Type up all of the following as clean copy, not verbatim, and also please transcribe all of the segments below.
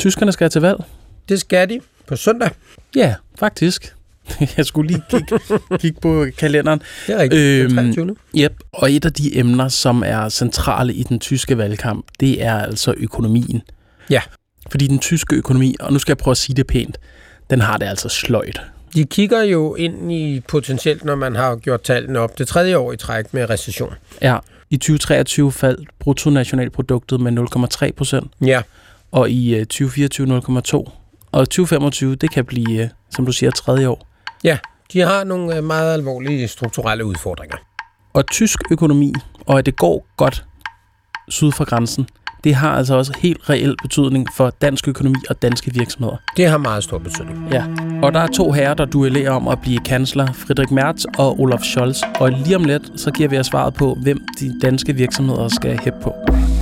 Tyskerne skal til valg. Det skal de på søndag. Ja, faktisk. Jeg skulle lige kigge på kalenderen. Det er rigtigt. 23. Yep. Og et af de emner, som er centrale i den tyske valgkamp, det er altså økonomien. Ja. Fordi den tyske økonomi, og nu skal jeg prøve at sige det pænt, den har det altså sløjt. De kigger jo ind i potentielt, når man har gjort tallene op, det 3. år i træk med recession. Ja, i 2023 faldt bruttonationalproduktet med 0,3%. Ja. Og i 2024 0,2%. Og 2025, det kan blive, som du siger, 3. år. Ja, de har nogle meget alvorlige strukturelle udfordringer. Og tysk økonomi, og at det går godt syd for grænsen, det har altså også helt reel betydning for dansk økonomi og danske virksomheder. Det har meget stor betydning. Ja, og der er 2 herrer, der duellerer om at blive kansler, Friedrich Merz og Olaf Scholz. Og lige om lidt, så giver vi jer svaret på, hvem de danske virksomheder skal hæppe på.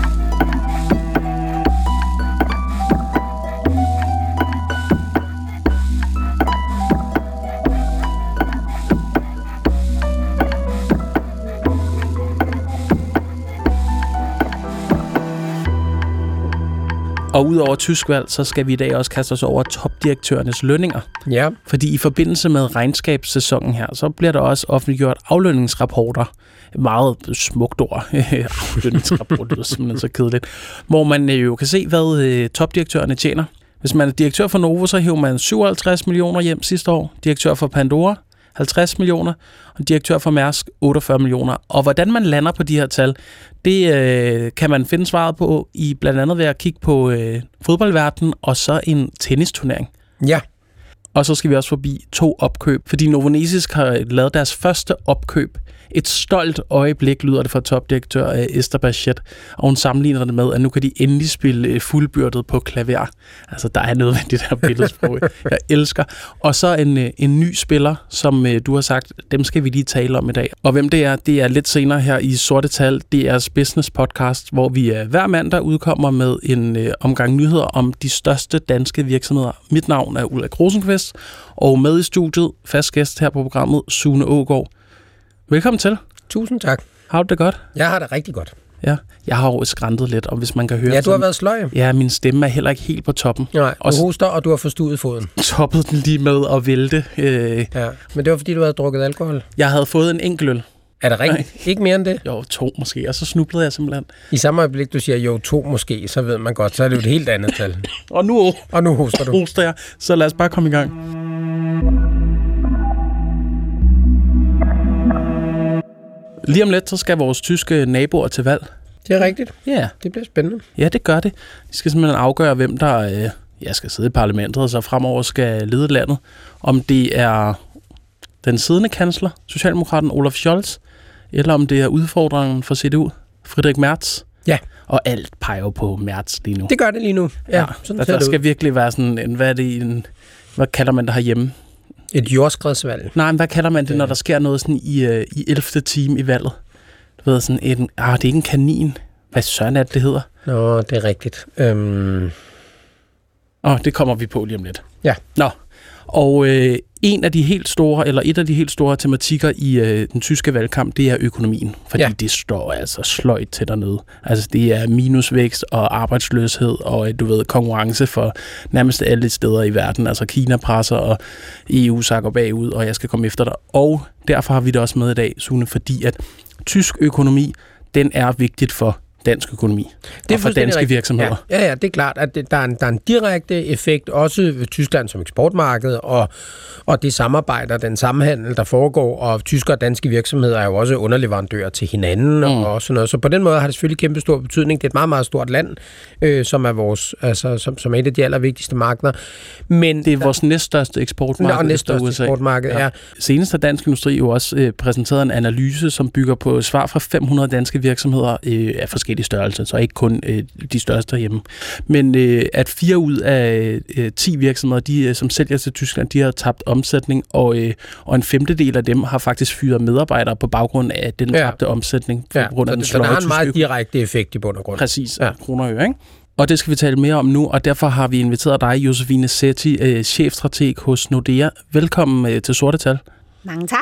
Og udover tysk valg, så skal vi i dag også kaste os over topdirektørernes lønninger. Ja. Fordi i forbindelse med regnskabssæsonen her, så bliver der også offentliggjort aflønningsrapporter. Meget smukt ord. Aflønningsrapport, det er simpelthen så kedeligt. Hvor man jo kan se, hvad topdirektørerne tjener. Hvis man er direktør for Novo, så hæver man 57 millioner hjem sidste år. Direktør for Pandora, 50 millioner, og direktør for Mærsk, 48 millioner. Og hvordan man lander på de her tal, det kan man finde svaret på i blandt andet ved at kigge på fodboldverdenen og så en tennisturnering. Ja. Og så skal vi også forbi 2 opkøb, fordi Novo Nordisk har lavet deres første opkøb. Et stolt øjeblik, lyder det fra topdirektør Esther Bachet, og hun sammenligner det med, at nu kan de endelig spille fuldbyrdet på klaver. Altså, der er nødvendigt her billedsprog, jeg elsker. Og så en ny spiller, som du har sagt, dem skal vi lige tale om i dag. Og hvem det er lidt senere her i Sorte Tal, DR's Business Podcast, hvor vi hver mandag udkommer med en omgang nyheder om de største danske virksomheder. Mit navn er Ulrik Rosenqvist, og med i studiet, fast gæst her på programmet, Sune Aagaard. Velkommen til. Tusind tak. Har du det godt? Jeg har det rigtig godt. Ja, jeg har jo skræntet lidt, og hvis man kan høre... Ja, du har været sløj. Ja, min stemme er heller ikke helt på toppen. Nej, du hoster, og du har forstuet foden. Toppede den lige med at vælte. Ja, men det var fordi, du havde drukket alkohol. Jeg havde fået en enkelt øl. Er det rigtigt? Ikke mere end det? Jo, 2 måske, og så snublede jeg simpelthen. I samme øjeblik, du siger jo 2 måske, så ved man godt, så er det jo et helt andet tal. Og nu hoster du. Hoster jeg, så lad os bare komme i gang. Lige om lidt, så skal vores tyske naboer til valg. Det er rigtigt. Ja. Det bliver spændende. Ja, det gør det. De skal simpelthen afgøre, hvem der skal sidde i parlamentet, og så fremover skal lede landet. Om det er den siddende kansler, socialdemokraten Olaf Scholz, eller om det er udfordringen for CDU, Friedrich Merz. Ja. Og alt peger på Merz lige nu. Det gør det lige nu. Ja, sådan der skal virkelig være sådan hvad kalder man det herhjemme? Et jordskredsvalg. Nej, men hvad kalder man det, når der sker noget sådan i 11. time i valget? Du ved, sådan det er ikke en kanin. Hvad søren er det hedder? Nå, det er rigtigt. Det kommer vi på lige om lidt. Ja. Nå, og et af de helt store tematikker i den tyske valgkamp, det er økonomien. Fordi det står altså sløjt til dernede. Altså det er minusvækst og arbejdsløshed og konkurrence for nærmest alle steder i verden. Altså Kina presser, og EU sakker bagud, og jeg skal komme efter dig. Og derfor har vi det også med i dag, Sune, fordi at tysk økonomi, den er vigtigt for dansk økonomi og for danske virksomheder. Ja, det er klart, at der er en direkte effekt, også ved Tyskland som eksportmarked, og det samarbejde og den samhandel, der foregår, og tyske og danske virksomheder er jo også underleverandører til hinanden og sådan noget. Så på den måde har det selvfølgelig kæmpe stor betydning. Det er et meget, meget stort land, som er vores, altså som er et af de allervigtigste markeder. Men det er vores næststørste eksportmarked efter USA. Ja. Senest har Dansk Industri jo også præsenteret en analyse, som bygger på svar fra 500 danske virksomheder af forskellige størrelse, så ikke kun de største hjemme. Men at 4 ud af 10 virksomheder, som sælger til Tyskland, de har tabt omsætning, og en 1/5 af dem har faktisk fyret medarbejdere på baggrund af den tabte omsætning. På grund af den så der har en meget direkte effekt i bund og grund. Præcis, kroner og øre, ikke? Og det skal vi tale mere om nu, og derfor har vi inviteret dig, Josefine Sethi, chefstrateg hos Nordea. Velkommen til Sorte Tal. Mange tak.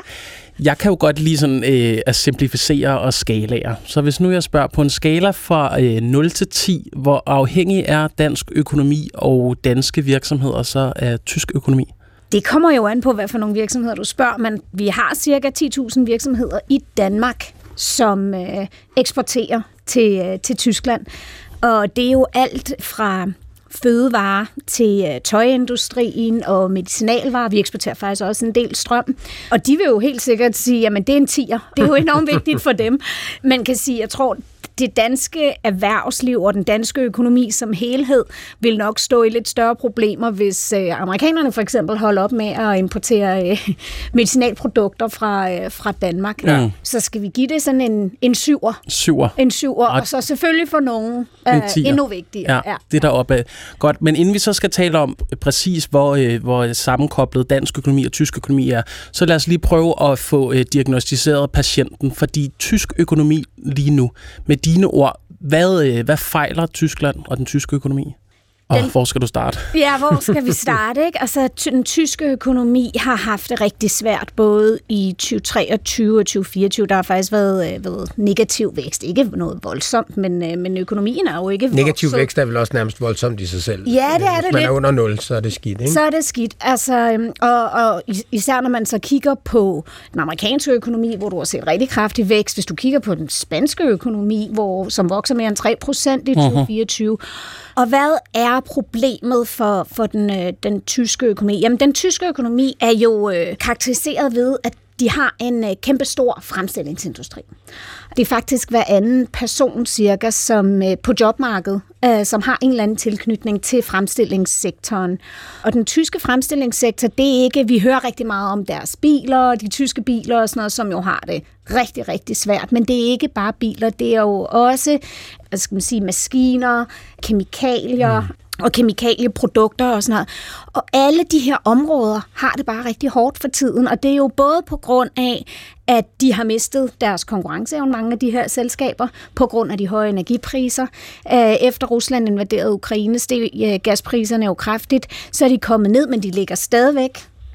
Jeg kan jo godt lide sådan, at simplificere og skalaer. Så hvis nu jeg spørger på en skala fra 0 til 10, hvor afhængig er dansk økonomi og danske virksomheder så af tysk økonomi? Det kommer jo an på, hvad for nogle virksomheder du spørger, men vi har cirka 10.000 virksomheder i Danmark, som eksporterer til Tyskland. Og det er jo alt fra fødevarer til tøjindustrien og medicinalvarer. Vi eksporterer faktisk også en del strøm. Og de vil jo helt sikkert sige, jamen det er en 10'er. Det er jo enormt vigtigt for dem. Man kan sige, jeg tror, det danske erhvervsliv og den danske økonomi som helhed vil nok stå i lidt større problemer, hvis amerikanerne for eksempel holder op med at importere medicinalprodukter fra Danmark. Ja. Så skal vi give det sådan en 7'er. En 7'er, og så selvfølgelig for nogen endnu vigtigere. Ja, det deroppe af. Godt, men inden vi så skal tale om præcis, hvor sammenkoblet dansk økonomi og tysk økonomi er, så lad os lige prøve at få diagnostiseret patienten, fordi tysk økonomi lige nu, med dine ord, hvad fejler Tyskland og den tyske økonomi? Hvor skal du starte? Ja, hvor skal vi starte? Ikke? Altså, den tyske økonomi har haft det rigtig svært, både i 2023 og 2024. Der har faktisk været negativ vækst. Ikke noget voldsomt, men økonomien er jo ikke vokset. Negativ vækst er vel også nærmest voldsomt i sig selv. Ja, det er det lidt. Hvis man er under 0, så er det skidt, ikke? Så er det skidt. Altså, og især når man så kigger på den amerikanske økonomi, hvor du har set rigtig kraftig vækst. Hvis du kigger på den spanske økonomi, som vokser mere end 3% i 2024. Og hvad er problemet for den tyske økonomi? Jamen, den tyske økonomi er jo karakteriseret ved, at de har en kæmpestor fremstillingsindustri. Det er faktisk hver anden person cirka, som på jobmarkedet, som har en eller anden tilknytning til fremstillingssektoren. Og den tyske fremstillingssektor, det er ikke, vi hører rigtig meget om deres biler, de tyske biler og sådan noget, som jo har det rigtig, rigtig svært. Men det er ikke bare biler, det er jo også, hvad skal man sige, maskiner, kemikalier, og kemikalieprodukter og sådan noget. Og alle de her områder har det bare rigtig hårdt for tiden, og det er jo både på grund af, at de har mistet deres konkurrenceevne, mange af de her selskaber, på grund af de høje energipriser. Efter Rusland invaderede Ukraine, steg gaspriserne jo kraftigt, så er de kommet ned, men de ligger stadigvæk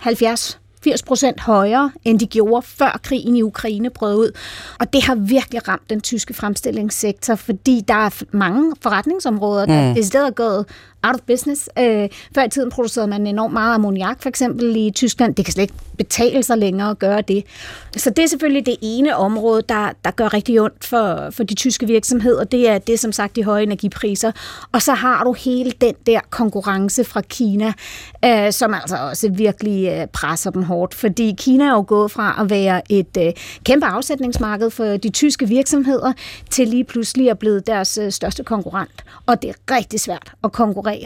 80% højere, end de gjorde, før krigen i Ukraine brød ud. Og det har virkelig ramt den tyske fremstillingssektor, fordi der er mange forretningsområder, der i stedet er gået out of business. Før i tiden producerede man enormt meget ammoniak, for eksempel i Tyskland. Det kan slet ikke betale sig længere at gøre det. Så det er selvfølgelig det ene område, der gør rigtig ondt for de tyske virksomheder. Det er som sagt de høje energipriser. Og så har du hele den der konkurrence fra Kina, som altså også virkelig presser dem hårdt. Fordi Kina er jo gået fra at være et kæmpe afsætningsmarked for de tyske virksomheder, til lige pludselig at blive deres største konkurrent. Og det er rigtig svært at konkurrere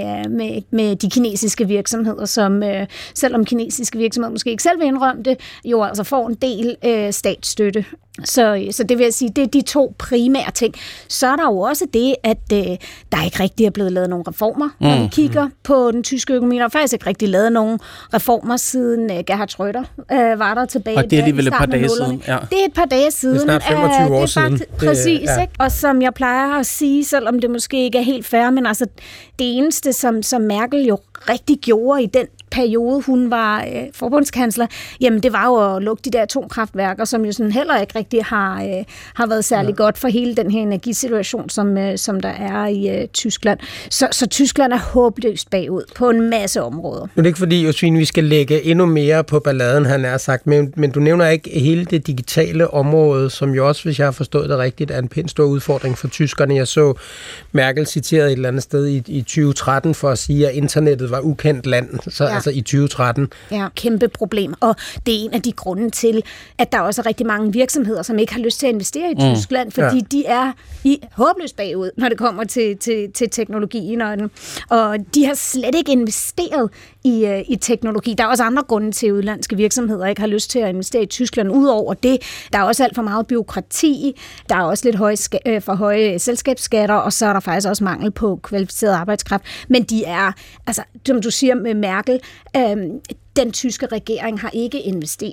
med de kinesiske virksomheder, som selvom kinesiske virksomheder måske ikke selv vil indrømme det, jo altså får en del statsstøtte. Så det vil jeg sige, det er de to primære ting. Så er der jo også det, at der ikke rigtig er blevet lavet nogle reformer, når vi kigger på den tyske økonomi. Der er faktisk ikke rigtig lavet nogle reformer siden Gerhard Schröder var der tilbage. Og det er alligevel et par dage siden. Ja. Det er et par dage siden. Det er snart 25 år siden. Præcis, ikke? Og som jeg plejer at sige, selvom det måske ikke er helt fair, men altså det eneste, som Merkel jo rigtig gjorde i den periode, hun var forbundskansler, jamen det var jo at lukke de der atomkraftværker, som jo sådan heller ikke rigtig har været særlig godt for hele den her energisituation, som der er i Tyskland. Så Tyskland er håbløst bagud på en masse områder. Nu er det ikke fordi, Josefine, vi skal lægge endnu mere på balladen, han er sagt, men du nævner ikke hele det digitale område, som jo også, hvis jeg har forstået det rigtigt, er en pænt stor udfordring for tyskerne. Jeg så Merkel citeret et eller andet sted i 2013 for at sige, at internettet var ukendt land, så altså i 2013. Ja, kæmpe problem. Og det er en af de grunde til, at der også er rigtig mange virksomheder, som ikke har lyst til at investere i Tyskland, fordi de er håbløst bagud, når det kommer til teknologien. Og de har slet ikke investeret i teknologi. Der er også andre grunde til, at udlandske virksomheder ikke har lyst til at investere i Tyskland. Udover det, der er også alt for meget bureaukrati, der er også lidt for høje selskabsskatter, og så er der faktisk også mangel på kvalificeret arbejdskraft. Men de er, altså, som du siger med Merkel, den tyske regering har ikke investeret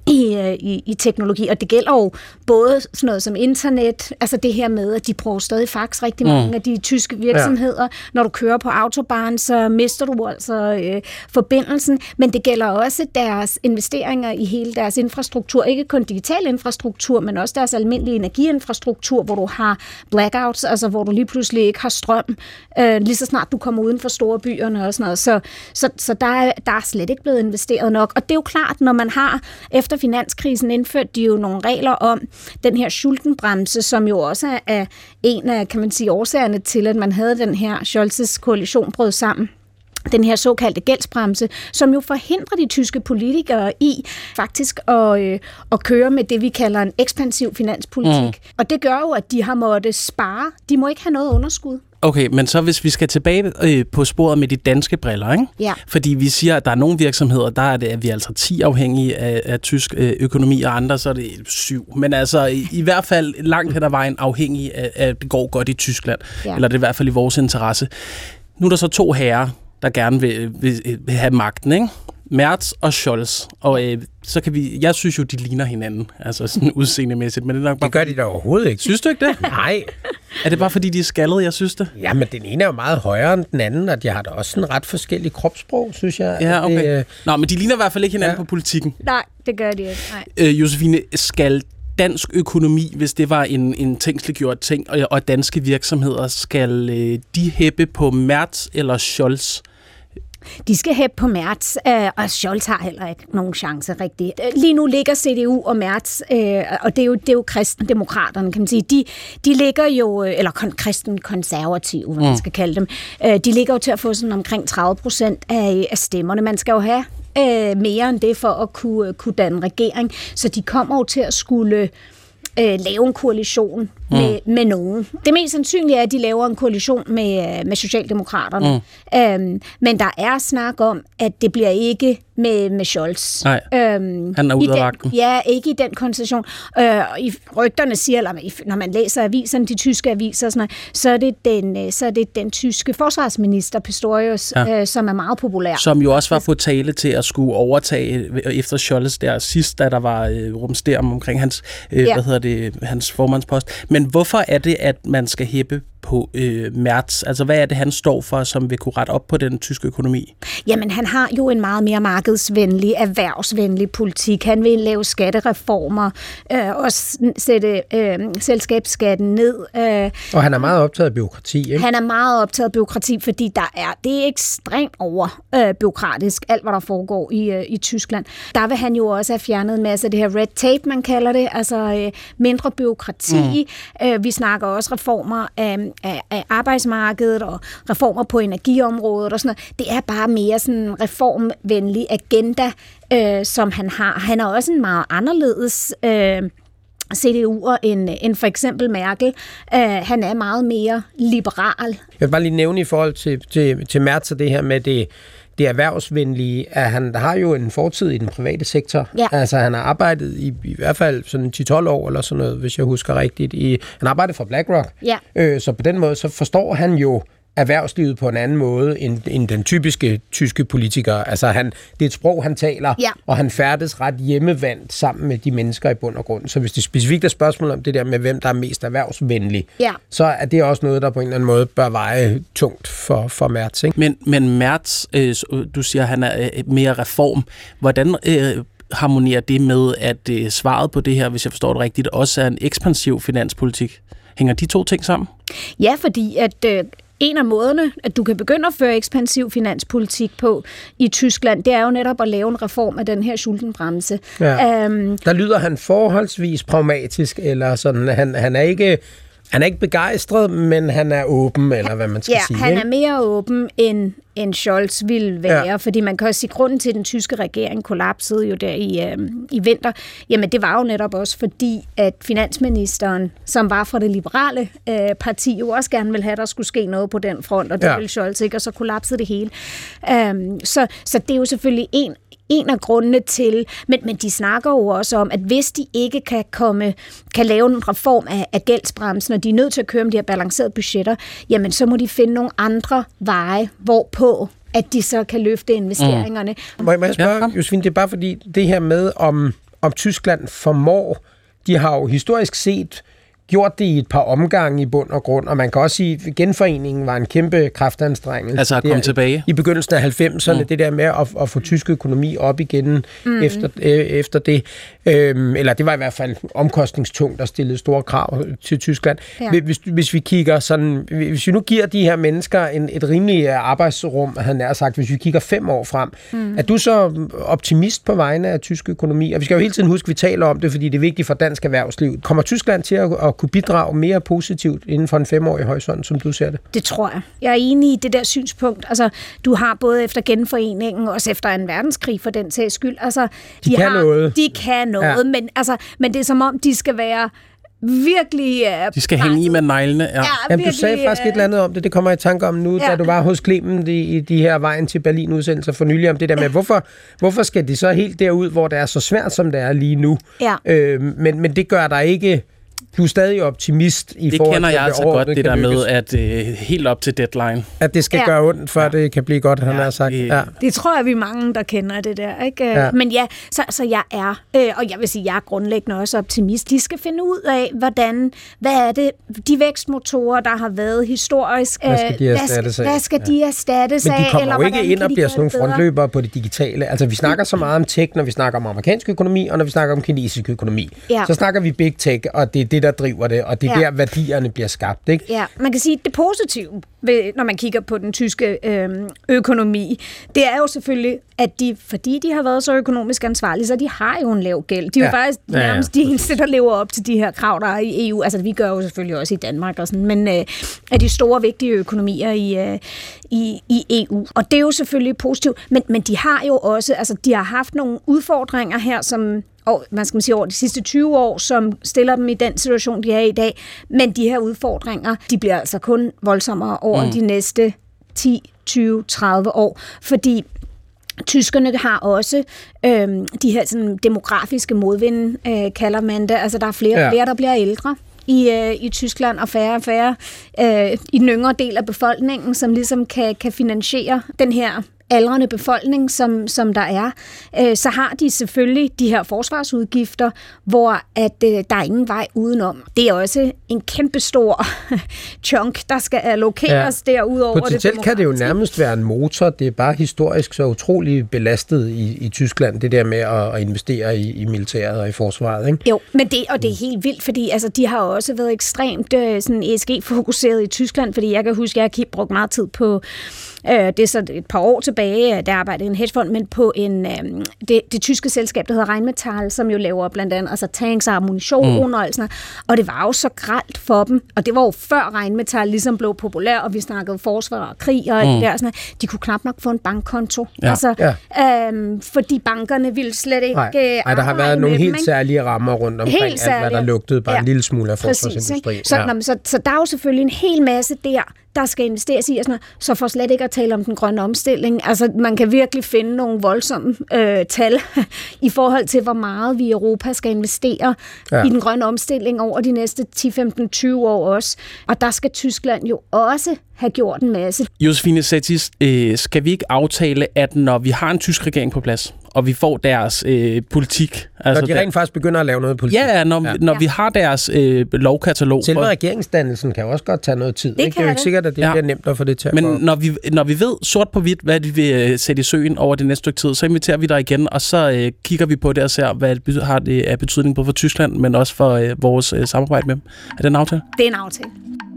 i teknologi, og det gælder jo både sådan noget som internet, altså det her med, at de bruger stadig fax rigtig mange af de tyske virksomheder. Ja. Når du kører på autobahn, så mister du altså forbindelsen, men det gælder også deres investeringer i hele deres infrastruktur, ikke kun digital infrastruktur, men også deres almindelige energiinfrastruktur, hvor du har blackouts, altså hvor du lige pludselig ikke har strøm, lige så snart du kommer uden for store byerne og sådan noget. Så der er slet ikke blevet investeret nok, og det er jo klart, når man har efter finanskrisen indført de jo nogle regler om den her Schuldenbremse, som jo også er en af, kan man sige, årsagerne til, at man havde den her Scholz's koalition brød sammen. Den her såkaldte gældsbremse, som jo forhindrer de tyske politikere i faktisk at køre med det, vi kalder en ekspansiv finanspolitik. Og det gør jo, at de har måttet spare. De må ikke have noget underskud. Okay, men så hvis vi skal tilbage på sporet med de danske briller, ikke? Ja. Fordi vi siger, at der er nogle virksomheder, der er vi altså 10 afhængige af tysk økonomi, og andre så er det 7. Men altså i hvert fald langt hen ad vejen afhængige af, at det går godt i Tyskland. Ja. Eller det er i hvert fald i vores interesse. Nu er der så 2 herrer, der gerne vil have magten, ikke? Merz og Scholz. Og så kan jeg synes jo, de ligner hinanden, altså sådan udseendemæssigt, men det er nok bare... Det gør de da overhovedet ikke. Synes du ikke det? Nej. Er det bare fordi, de er skaldede, jeg synes det? Ja, men den ene er jo meget højere end den anden, og de har da også sådan ret forskellige kropssprog, synes jeg. Ja, okay. Nå, men de ligner i hvert fald ikke hinanden på politikken. Nej, det gør de ikke. Josefine, skal dansk økonomi, hvis det var en tænksliggjort ting, og danske virksomheder, skal de hæppe på Merz eller Scholz? De skal hæppe på Merz, og Scholz har heller ikke nogen chance rigtigt. Lige nu ligger CDU og Merz, og det er jo kristendemokraterne, kan man sige. De ligger jo, eller kristenkonservative, hvad man skal kalde dem, de ligger jo til at få sådan omkring 30% af stemmerne. Man skal jo have mere end det for at kunne danne regering, så de kommer jo til at skulle lave en koalition med nogen. Det mest sandsynlige er, at de laver en koalition med Socialdemokraterne. Men der er snak om, at det bliver ikke med Scholz. Nej, han er ude af vagten. Ja, ikke i den konstellation. I rygterne siger, eller når man læser aviserne, de tyske aviser, sådan noget, så er det den tyske forsvarsminister, Pistorius, som er meget populær. Som jo også var på tale til at skulle overtage efter Scholz der sidst, da der var rumsteren omkring hans, hans formandspost. Men hvorfor er det, at man skal hæppe på Merz? Altså, hvad er det, han står for, som vil kunne rette op på den tyske økonomi? Jamen, han har jo en meget mere markedsvenlig, erhvervsvenlig politik. Han vil lave skattereformer, og sætte selskabsskatten ned. Og han er meget optaget af bureaukrati, ikke? Han er meget optaget af bureaukrati, fordi det er ekstremt bureaukratisk, alt hvad der foregår i Tyskland. Der vil han jo også have fjernet en masse af det her red tape, man kalder det, altså mindre bureaukrati. Vi snakker også reformer af arbejdsmarkedet og reformer på energiområdet og sådan noget. Det er bare mere sådan en reformvenlig agenda, som han har. Han er også en meget anderledes CDU'er end for eksempel Merkel. Han er meget mere liberal. Jeg vil bare lige nævne i forhold til Merz og det her med det erhvervsvenlige, at han har jo en fortid i den private sektor. Ja. Altså, han har arbejdet i hvert fald sådan 10-12 år, eller sådan noget, hvis jeg husker rigtigt. Han arbejdede for BlackRock. Ja. Så på den måde, så forstår han jo erhvervslivet på en anden måde end den typiske tyske politiker. Altså, det er et sprog, han taler, og han færdes ret hjemmevandt sammen med de mennesker i bund og grund. Så hvis det specifikt er spørgsmål om det der med, hvem der er mest erhvervsvenlig, så er det også noget, der på en eller anden måde bør veje tungt for Merz. Ikke? Men Merz, du siger, han er mere reform. Hvordan harmonerer det med, at svaret på det her, hvis jeg forstår det rigtigt, også er en ekspansiv finanspolitik? Hænger de 2 ting sammen? Ja, fordi at en af måderne, at du kan begynde at føre ekspansiv finanspolitik på i Tyskland, det er jo netop at lave en reform af den her Schuldenbremse. Ja. Der lyder han forholdsvis pragmatisk, eller sådan, han er ikke begejstret, men han er åben, eller hvad man skal sige. Ja, han er mere åben, end Scholz ville være, fordi man kan også sige, grunden til, at den tyske regering kollapsede jo der i vinter, jamen det var jo netop også fordi, at finansministeren, som var fra det liberale parti, jo også gerne ville have, at der skulle ske noget på den front, og det ville Scholz ikke, og så kollapsede det hele. Så det er jo selvfølgelig en af grundene til, men de snakker jo også om, at hvis de ikke kan lave en reform af gældsbremsen, og de er nødt til at køre med de her balancerede budgetter, jamen så må de finde nogle andre veje, hvorpå at de så kan løfte investeringerne. Må jeg spørge, Josefine, det er bare fordi det her med, om Tyskland formår. De har jo historisk set gjort det i et par omgange i bund og grund, og man kan også sige, at genforeningen var en kæmpe kraftanstrengelse. Altså at komme tilbage? I begyndelsen af 90'erne, det der med at få tysk økonomi op igen efter det. Eller det var i hvert fald omkostningstungt, der stillede store krav til Tyskland. Ja. Hvis vi kigger sådan, hvis vi nu giver de her mennesker et rimeligt arbejdsrum, han har sagt, hvis vi kigger 5 år frem, er du så optimist på vegne af tysk økonomi? Og vi skal jo hele tiden huske, at vi taler om det, fordi det er vigtigt for dansk erhvervsliv. Kommer Tyskland til at kunne bidrage mere positivt inden for en 5-årig horisont, som du ser det? Det tror jeg. Jeg er enig i det der synspunkt. Altså, du har både efter genforeningen, og også efter en verdenskrig for den sags skyld. Altså, de kan noget. De kan noget, men det er som om, de skal være virkelig... de skal hænge i med neglene. Ja. Jamen, du sagde faktisk et eller andet om det. Det kommer jeg i tanke om nu, da du var hos Clement i de her Vejen til Berlin-udsendelser for nylig om det der med, hvorfor skal de så helt derud, hvor det er så svært, som det er lige nu? Ja. Men det gør der ikke... Du er stadig optimist i forhold til... Det kender jeg altså godt, det der med, at helt op til deadline. At det skal gøre ondt, før det kan blive godt, han har sagt. Det tror jeg, vi er mange, der kender det der. Ikke? Ja. Men ja, så jeg er, og jeg vil sige, jeg er grundlæggende også optimist. De skal finde ud af, hvad er det, de vækstmotorer, der har været historisk... Hvad skal de erstattes af? Hvad skal de erstattes af? Men de kommer jo ikke ind og bliver sådan nogle frontløbere på det digitale. Altså, vi snakker så meget om tech, når vi snakker om amerikansk økonomi, og når vi snakker om kinesisk økonomi. Ja. Så snakker vi big tech, og det er det, der driver det, og det er der værdierne bliver skabt, ikke? Ja, man kan sige, at det positive, når man kigger på den tyske økonomi, det er jo selvfølgelig, at fordi de har været så økonomisk ansvarlige, så de har jo en lav gæld. De er jo faktisk nærmest de eneste, der lever op til de her krav, der er i EU. Altså, vi gør jo selvfølgelig også i Danmark og sådan, men af de store, vigtige økonomier i EU. Og det er jo selvfølgelig positivt, men de har jo også, altså, de har haft nogle udfordringer her, som hvad skal man sige, over de sidste 20 år, som stiller dem i den situation, de er i dag. Men de her udfordringer, de bliver altså kun voldsommere over de næste 10, 20, 30 år, fordi tyskerne har også de her sådan, demografiske modvinde, kalder man det. Altså, der er flere, der bliver ældre i Tyskland, og færre og færre i den yngre del af befolkningen, som ligesom kan finansiere den her aldrende befolkning, som der er, så har de selvfølgelig de her forsvarsudgifter, hvor at der er ingen vej udenom. Det er også en kæmpestor chunk, der skal allokeres derudover. Potentielt kan det jo nærmest være en motor. Det er bare historisk så utrolig belastet i Tyskland, det der med at investere i militæret og i forsvaret, ikke? Jo, men det er helt vildt, fordi altså, de har også været ekstremt sådan ESG-fokuseret i Tyskland, fordi jeg kan huske, at jeg har brugt meget tid på det er så et par år tilbage, der arbejdede i en hedgefond, men på det tyske selskab, der hedder Rheinmetall, som jo laver blandt andet altså tanks og ammunition og alt sådan noget. Og det var jo så grelt for dem, og det var jo før Rheinmetall ligesom blev populær, og vi snakkede forsvar og krig og alt det der. Sådan noget. De kunne knap nok få en bankkonto. Ja. Altså, fordi bankerne ville slet ikke der har været nogle helt særlige rammer rundt omkring alt, hvad der lugtede bare en lille smule af forsvarsindustri. Så der er jo selvfølgelig en hel masse der skal investeres i, og sådan noget, så for slet ikke at tale om den grønne omstilling. Altså, man kan virkelig finde nogle voldsomme tal i forhold til, hvor meget vi i Europa skal investere i den grønne omstilling over de næste 10, 15, 20 år også. Og der skal Tyskland jo også have gjort en masse. Josefine Settis, skal vi ikke aftale, at når vi har en tysk regering på plads, og vi får deres politik... Altså når de rent faktisk begynder at lave noget politik. Ja, når vi har deres lovkatalog... Selve regeringsdannelsen kan jo også godt tage noget tid. Det er jo ikke sikkert, at det bliver nemt at få det til at gå. Men når vi ved sort på hvidt, hvad de vil sætte i søen over det næste stykke tid, så inviterer vi dig igen, og så kigger vi på det og ser, hvad det har det af betydning både for Tyskland, men også for vores samarbejde med dem. Er det en aftale? Det er en aftale.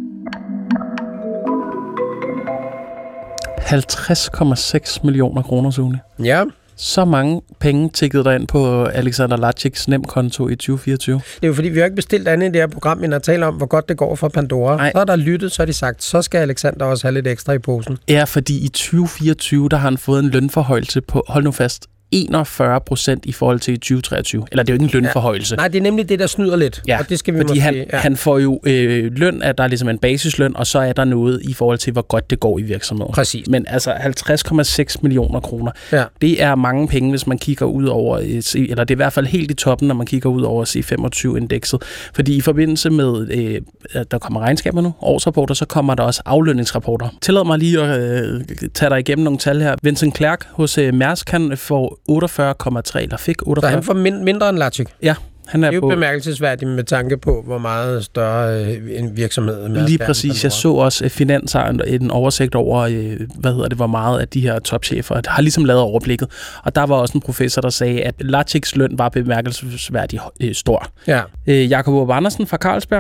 50,6 millioner kroner, Sune. Ja. Så mange penge tikkede der ind på Alexander Latschiks nemkonto i 2024. Det er jo fordi, vi har ikke bestilt andet i det her program, end at tale om, hvor godt det går for Pandora. Nej. Så er der lyttet, så har de sagt, så skal Alexander også have lidt ekstra i posen. Ja, fordi i 2024, der har han fået en lønforhøjelse på, hold nu fast, 41% i forhold til 2023. Eller det er jo ikke en lønforhøjelse. Nej, det er nemlig det, der snyder lidt. Ja, og det skal vi fordi han får jo løn, at der er ligesom en basisløn, og så er der noget i forhold til, hvor godt det går i virksomheden. Præcis. Men altså 50,6 millioner kroner. Ja. Det er mange penge, hvis man kigger ud over, eller det er i hvert fald helt i toppen, når man kigger ud over C25-indekset. Fordi i forbindelse med, at der kommer regnskaber nu, årsrapporter, så kommer der også aflønningsrapporter. Tillad mig lige at tage dig igennem nogle tal her. Vincent Clerc hos Mærsk, han får 48,3, eller fik 48. Så han får mindre end Lacic? Ja, han er det er jo på bemærkelsesværdigt med tanke på, hvor meget større en virksomhed med. Lige præcis. Jeg så også Finans har en oversigt over, hvor meget af de her topchefer har ligesom lavet overblikket. Og der var også en professor, der sagde, at Lacics løn var bemærkelsesværdigt stor. Ja. Jakob Aarup Andersen fra Carlsberg,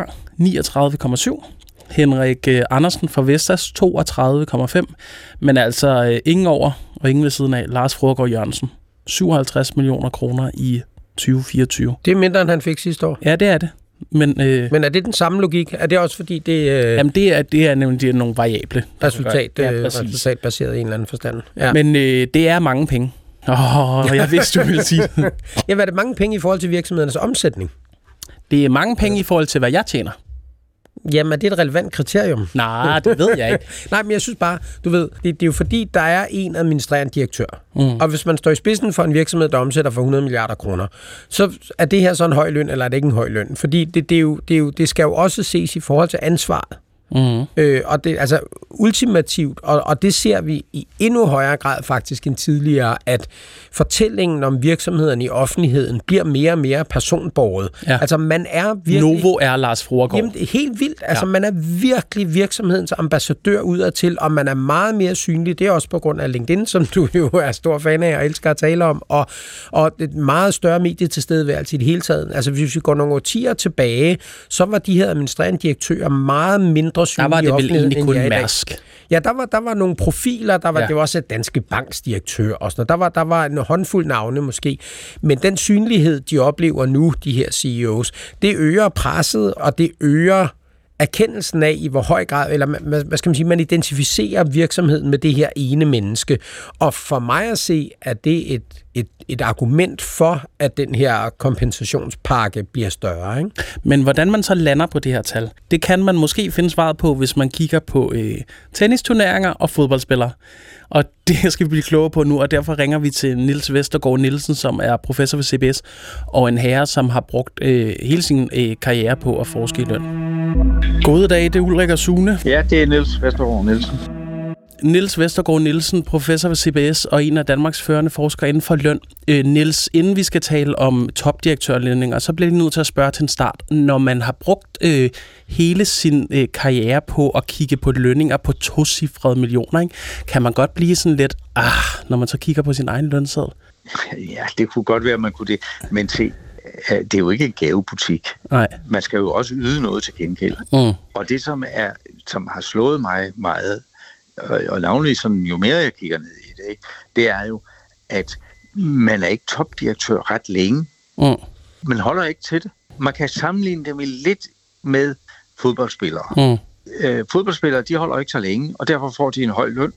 39,7. Henrik Andersen fra Vestas, 32,5. Men altså ingen over og ingen ved siden af. Lars Fruergaard Jørgensen, 57 millioner kroner i 2024. Det er mindre, end han fik sidste år. Ja, det er det. Men er det den samme logik? Er det også fordi det... Jamen, det er nemlig nogle variable. Resultatbaseret i en eller anden forstand. Ja. Men det er mange penge. Jeg vidste, du ville sige det. Ja, hvad er det mange penge i forhold til virksomhedernes omsætning? Det er mange penge i forhold til, hvad jeg tjener. Jamen, er det et relevant kriterium? Nej, det ved jeg ikke. Nej, men jeg synes bare, du ved, det er jo fordi, der er en administrerende direktør. Og hvis man står i spidsen for en virksomhed, der omsætter for 100 milliarder kroner, så er det her så en høj løn, eller er det ikke en høj løn? Fordi det skal jo også ses i forhold til ansvaret. Og det altså ultimativt, og det ser vi i endnu højere grad faktisk end tidligere, at fortællingen om virksomheden i offentligheden bliver mere og mere personbåret. Ja. Altså man er virkelig... Novo er Lars Fruergaard. Jamen, det er helt vildt. Altså man er virkelig virksomhedens ambassadør udadtil, og man er meget mere synlig. Det er også på grund af LinkedIn, som du jo er stor fan af og elsker at tale om, og et meget større medietilstedeværelse i det hele taget. Altså hvis vi går nogle årtier tilbage, så var de her administrerende direktører meget mindre synlige. Der var det vel egentlig kun Mærsk. Ja, der var nogle profiler, det var også Danske Banks direktør og sådan noget. Der var en håndfuld navne måske. Men den synlighed, de oplever nu, de her CEOs, det øger presset, og det øger erkendelsen af, i hvor høj grad, eller hvad skal man sige, man identificerer virksomheden med det her ene menneske. Og for mig at se, at det er et argument for, at den her kompensationspakke bliver større. Ikke? Men hvordan man så lander på det her tal, det kan man måske finde svaret på, hvis man kigger på tennisturneringer og fodboldspillere. Og det skal vi blive klogere på nu, og derfor ringer vi til Niels Vestergaard Nielsen, som er professor ved CBS, og en herre, som har brugt hele sin karriere på at forske i løn. God dag, det er Ulrik og Sune. Ja, det er Niels Vestergaard Nielsen. Niels Vestergaard Nielsen, professor ved CBS og en af Danmarks førende forskere inden for løn. Niels, inden vi skal tale om topdirektørlønninger, så bliver jeg nødt til at spørge til en start. Når man har brugt hele sin karriere på at kigge på lønninger på 2-cifrede millioner, ikke? Kan man godt blive sådan lidt, når man så kigger på sin egen lønseddel? Ja, det kunne godt være, at man kunne det. Men se, det er jo ikke en gavebutik. Nej. Man skal jo også yde noget til gengæld. Og det, som har slået mig meget, og navnlig sådan, jo mere jeg kigger ned i det, ikke, det er jo, at man er ikke topdirektør ret længe. Man holder ikke til det. Man kan sammenligne det med lidt med fodboldspillere. Fodboldspillere, de holder ikke så længe, og derfor får de en høj løn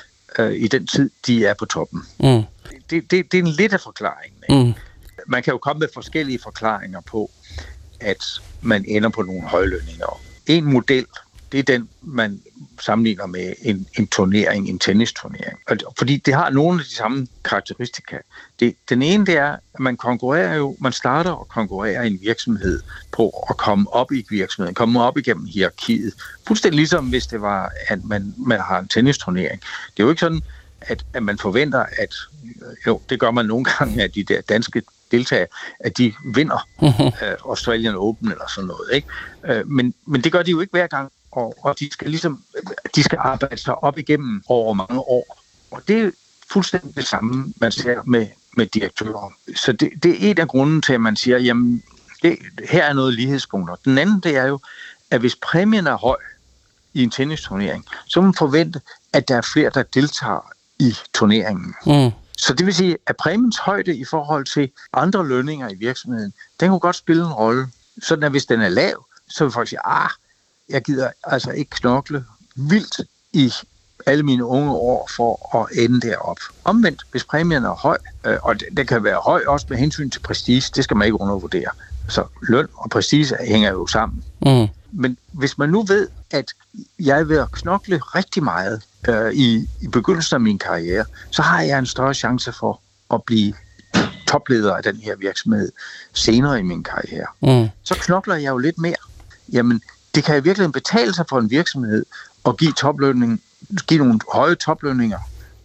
i den tid, de er på toppen. Det er en lidt af forklaringen. Ikke? Man kan jo komme med forskellige forklaringer på, at man ender på nogle højlønninger. En model, det er den, man sammenligner med en turnering, en tennisturnering. Fordi det har nogle af de samme karakteristika. Den ene, det er, at man starter og konkurrerer i en virksomhed på at komme op i virksomheden, komme op igennem hierarkiet. Fuldstændig ligesom hvis det var, at man har en tennisturnering. Det er jo ikke sådan, at man forventer, at jo, det gør man nogle gange, at de der danske deltagere, at de vinder Australian Open eller sådan noget. Ikke? Men det gør de jo ikke hver gang. Og de skal arbejde sig op igennem over mange år. Og det er fuldstændig det samme, man ser med direktører. Så det er en af grunden til, at man siger, jamen, her er noget lighedspunkter. Den anden, det er jo, at hvis præmien er høj i en tennisturnering, så må man forvente, at der er flere, der deltager i turneringen. Så det vil sige, at præmiens højde i forhold til andre lønninger i virksomheden, den kunne godt spille en rolle. Sådan at hvis den er lav, så vil folk sige, jeg gider altså ikke knokle vildt i alle mine unge år for at ende derop. Omvendt, hvis præmien er høj, og det kan være høj også med hensyn til prestige, det skal man ikke undervurdere. Så løn og prestige hænger jo sammen. Men hvis man nu ved, at jeg vil knokle rigtig meget i begyndelsen af min karriere, så har jeg en større chance for at blive topleder af den her virksomhed senere i min karriere. Så knokler jeg jo lidt mere. Jamen, det kan i virkeligheden betale sig for en virksomhed at give nogle høje toplønninger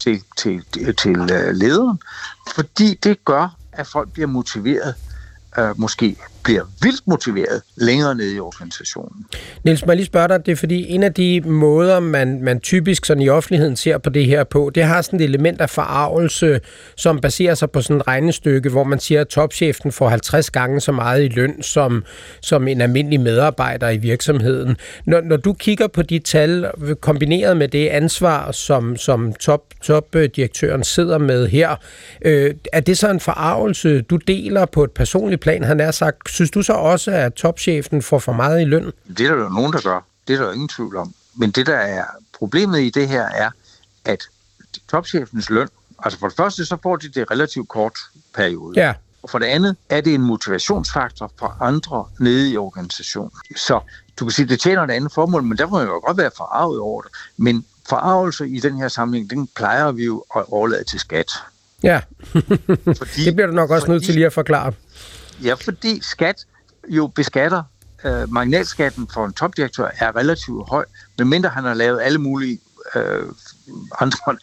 til lederen, fordi det gør, at folk bliver motiveret, måske bliver vildt motiveret længere nede i organisationen. Niels, må jeg lige spørge dig, det er fordi en af de måder, man typisk sådan i offentligheden ser på det her på, det har sådan et element af forarvelse, som baserer sig på sådan et regnestykke, hvor man siger, at topchefen får 50 gange så meget i løn som en almindelig medarbejder i virksomheden. Når du kigger på de tal, kombineret med det ansvar, som topdirektøren sidder med her, er det så en forarvelse, du deler på et personligt plan, han er sagt? Synes du så også, at topchefen får for meget i løn? Det er der jo nogen, der gør. Det er der jo ingen tvivl om. Men det, der er problemet i det her, er, at topchefens løn, altså for det første, så får de det relativt kort periode. Ja. Og for det andet er det en motivationsfaktor for andre nede i organisationen. Så du kan sige, at det tjener et andet formål, men der må jo godt være forarvet over det. Men forarvelse i den her sammenhæng, den plejer vi jo at overlade til skat. Ja, det bliver du nok også nødt til lige at forklare. Ja, fordi skat jo beskatter, marginalskatten for en topdirektør er relativt høj, medmindre han har lavet alle mulige andre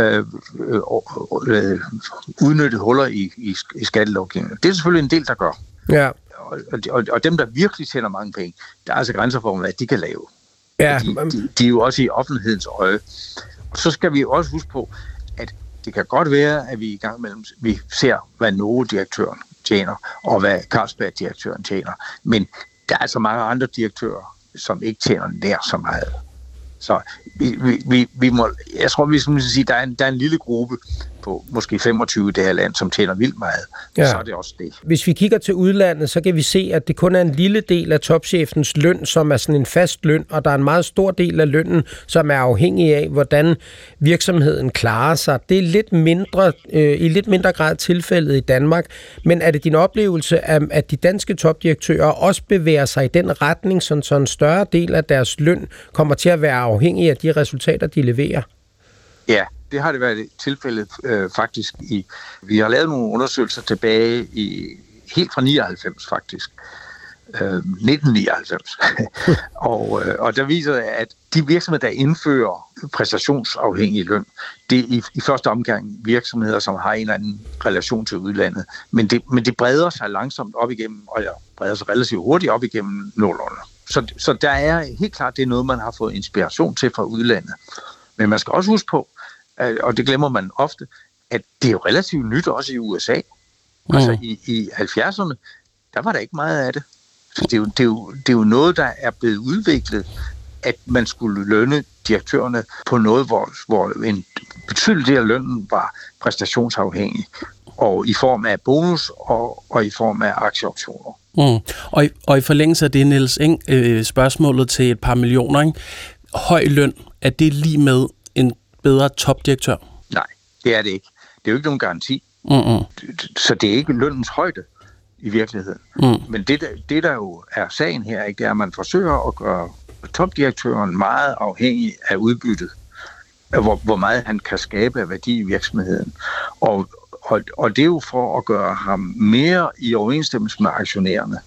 udnyttede huller i skattelovgivningen. Det er selvfølgelig en del, der gør. Ja. Og dem, der virkelig tjener mange penge, der er altså grænser for, hvad de kan lave. Ja. De er jo også i offentlighedens øje. Og så skal vi også huske på, at det kan godt være, at vi i gang mellem vi ser, hvad Novo-direktøren tjener, og hvad Carlsberg-direktøren tjener. Men der er altså mange andre direktører, som ikke tjener nær så meget. Så vi må, jeg tror, vi skal sige, der er en lille gruppe på måske 25 i det her land, som tjener vildt meget. Ja. Så er det også det. Hvis vi kigger til udlandet, så kan vi se, at det kun er en lille del af topchefens løn, som er sådan en fast løn, og der er en meget stor del af lønnen, som er afhængig af, hvordan virksomheden klarer sig. Det er lidt mindre, i lidt mindre grad tilfældet i Danmark, men er det din oplevelse, at de danske topdirektører også bevæger sig i den retning, så en større del af deres løn kommer til at være afhængig af de resultater, de leverer? Ja, det har det været tilfældet faktisk. Vi har lavet nogle undersøgelser tilbage helt fra 99 faktisk. 1999. og der viser det, at de virksomheder, der indfører præstationsafhængig løn, det er i første omgang virksomheder, som har en eller anden relation til udlandet. Men det breder sig langsomt op igennem, og breder sig relativt hurtigt op igennem nålerne. Så der er helt klart, det er noget, man har fået inspiration til fra udlandet. Men man skal også huske på, og det glemmer man ofte, at det er jo relativt nyt også i USA. Altså i 70'erne, der var der ikke meget af det. Så det er jo noget, der er blevet udviklet, at man skulle lønne direktørerne på noget, hvor en betydelig del af lønnen var præstationsafhængig, og i form af bonus og i form af aktieoptioner. Og i forlængelse af det, Niels, spørgsmålet til et par millioner, ikke? Høj løn, er det lige med en bedre topdirektør? Nej, det er det ikke. Det er jo ikke nogen garanti. Så det er ikke lønnens højde i virkeligheden. Men det der jo er sagen her, ikke, det er, at man forsøger at gøre topdirektøren meget afhængig af udbyttet. Hvor meget han kan skabe af værdi i virksomheden. Og det er jo for at gøre ham mere i overensstemmelse med aktionærerne.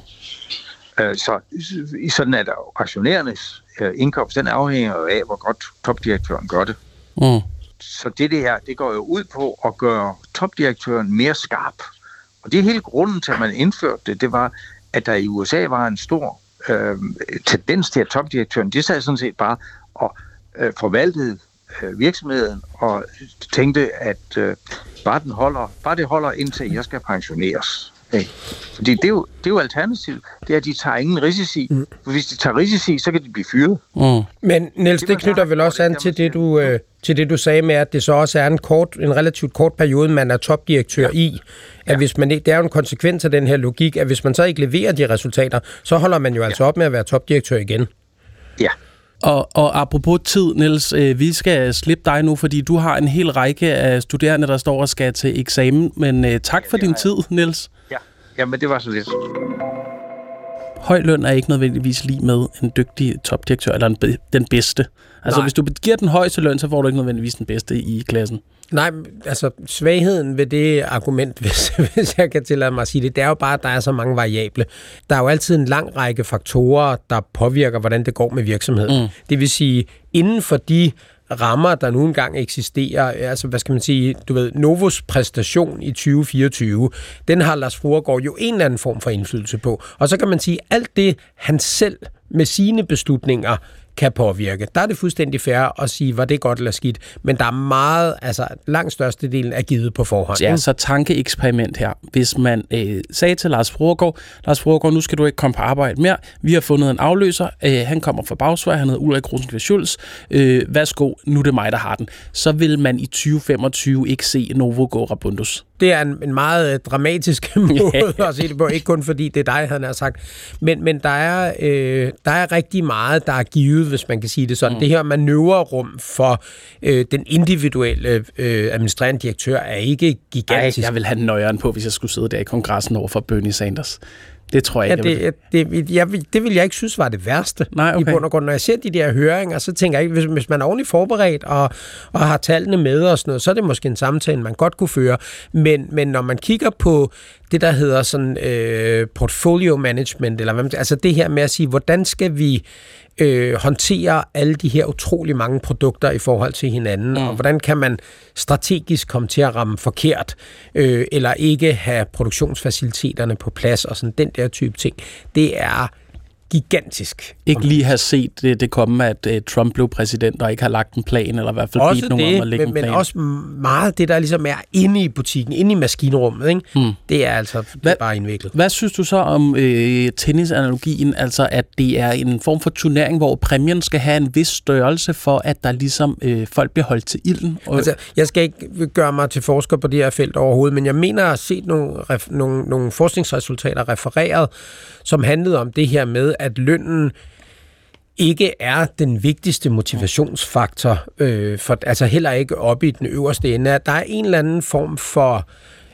Så sådan at aktionærernes indkomst, den afhænger af, hvor godt topdirektøren gør det. Så det her, det går jo ud på at gøre topdirektøren mere skarp. Og det er hele grunden til, at man indførte det var, at der i USA var en stor tendens til, at topdirektøren, det sad sådan set bare og forvaltede virksomheden og tænkte, at bare det holder indtil jeg skal pensioneres. Okay. Fordi det er jo alternativet. Det er, at de tager ingen risici. For hvis de tager risici, så kan de blive fyret. Men Niels, det knytter vel også an til det, du sagde med, at det så også er en relativt kort periode, man er topdirektør i. At hvis man ikke, det er jo en konsekvens af den her logik, at hvis man så ikke leverer de resultater, så holder man jo altså op med at være topdirektør igen. Ja. Og apropos tid, Niels, vi skal slippe dig nu, fordi du har en hel række af studerende, der står og skal til eksamen. Men tak for din tid, Niels. Ja, men det var så lidt. Høj løn er ikke nødvendigvis lige med en dygtig topdirektør, eller den bedste. Altså, hvis du giver den højeste løn, så får du ikke nødvendigvis den bedste i klassen. Nej, altså svagheden ved det argument, hvis jeg kan tillade mig at sige det, det er jo bare, at der er så mange variable. Der er jo altid en lang række faktorer, der påvirker, hvordan det går med virksomheden. Det vil sige, inden for de rammer, der nu engang eksisterer, altså hvad skal man sige, du ved, Novos præstation i 2024, den har Lars Fruergaard jo en eller anden form for indflydelse på. Og så kan man sige, alt det, han selv med sine beslutninger kan påvirke. Der er det fuldstændig fair at sige, var det godt eller skidt, men der er meget, altså langt størstedelen er givet på forhånd. Ja, så tankeeksperiment her. Hvis man sagde til Lars Fruergaard, nu skal du ikke komme på arbejde mere, vi har fundet en afløser, han kommer fra Bagsvær, han hedder Ulrik Rosenkjær-Schultz, værsgo, nu er det mig, der har den. Så vil man i 2025 ikke se Novo gå rabundus. Det er en meget dramatisk måde at se det på, ikke kun fordi det er dig, han har sagt, men der er rigtig meget, der er givet, hvis man kan sige det sådan. Det her manøvrerum for den individuelle administrerende direktør er ikke gigantisk. Ej, jeg vil have nøjeren på, hvis jeg skulle sidde der i kongressen over for Bernie Sanders. Det tror jeg ikke, det vil jeg ikke synes var det værste. Nej, okay. I bund og grund. Når jeg ser de der høringer, så tænker jeg ikke, hvis man er ordentligt forberedt og har tallene med og sådan noget, så er det måske en samtale, man godt kunne føre. Men når man kigger på det, der hedder sådan portfolio management, eller hvad man, altså det her med at sige, hvordan skal vi håndtere alle de her utrolig mange produkter i forhold til hinanden, og hvordan kan man strategisk komme til at ramme forkert, eller ikke have produktionsfaciliteterne på plads, og sådan den der type ting. Det er gigantisk. Ikke lige have set det komme, at Trump blev præsident og ikke har lagt en plan, eller i hvert fald bedt nogen om at lægge en plan. Men også meget det, der ligesom er inde i butikken, inde i maskinrummet, ikke? Det er altså bare indviklet. Hvad synes du så om tennisanalogien, altså at det er en form for turnering, hvor præmien skal have en vis størrelse for, at der ligesom folk bliver holdt til ilden? Altså, jeg skal ikke gøre mig til forsker på det her felt overhovedet, men jeg mener at have set nogle forskningsresultater refereret, som handlede om det her med, at lønnen ikke er den vigtigste motivationsfaktor, altså heller ikke oppe i den øverste ende. Der er en eller anden form for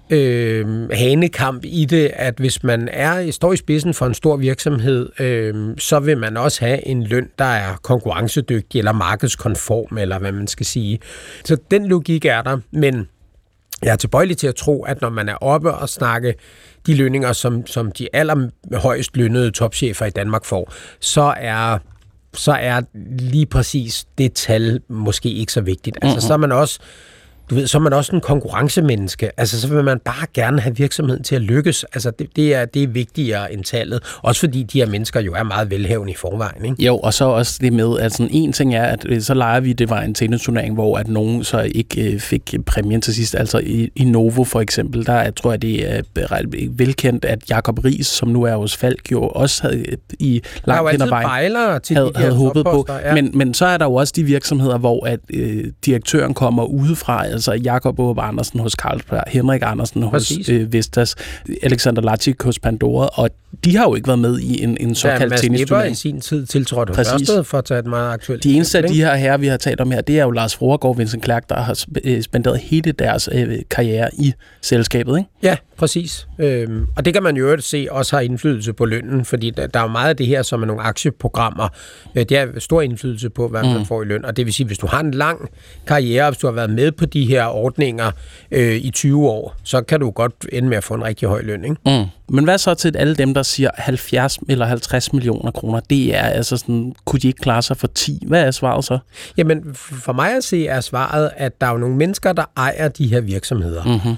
hanekamp i det, at hvis man står i spidsen for en stor virksomhed, så vil man også have en løn, der er konkurrencedygtig eller markedskonform, eller hvad man skal sige. Så den logik er der, men jeg er tilbøjelig til at tro, at når man er oppe og snakke de lønninger, som de allerhøjst lønnede topchefer i Danmark får, så er lige præcis det tal måske ikke så vigtigt. Altså, så er man også så er man også en konkurrencemenneske. Altså, så vil man bare gerne have virksomheden til at lykkes. Altså, det er vigtigere end tallet. Også fordi de her mennesker jo er meget velhavende i forvejen, ikke? Jo, og så også det med, at sådan en ting er, at så leger vi, det var en tennisturnering, hvor at nogen så ikke fik præmien til sidst. Altså i Novo for eksempel, der tror jeg, det er velkendt, at Jacob Riis, som nu er hos Falk, jo også havde i langt hen ad vejen havde håbet på. Ja. Men så er der jo også de virksomheder, hvor at direktøren kommer udefra, altså Jakob Aarup Andersen hos Carlsberg, Henrik Andersen hos Vestas, Alexander Latic hos Pandora, og de har jo ikke været med i en såkaldt tennisturnering. I sin tid tiltrådte Ørsted for at tage et meget aktuelt. De eneste af de her herrer, vi har talt om her, det er jo Lars Fruergaard og Vincent Clerc, der har spenderet hele deres karriere i selskabet, ikke? Ja, præcis. Og det kan man jo se også har indflydelse på lønnen, fordi der er jo meget af det her, som er nogle aktieprogrammer. Det har stor indflydelse på, hvad man får i løn, og det vil sige, hvis du har en lang karriere, hvis du har været med på de her ordninger i 20 år, så kan du godt ende med at få en rigtig høj løn, ikke? Men hvad så til alle dem, der siger 70 eller 50 millioner kroner? Det er altså sådan, kunne de ikke klare sig for 10? Hvad er svaret så? Jamen, for mig at se er svaret, at der er jo nogle mennesker, der ejer de her virksomheder.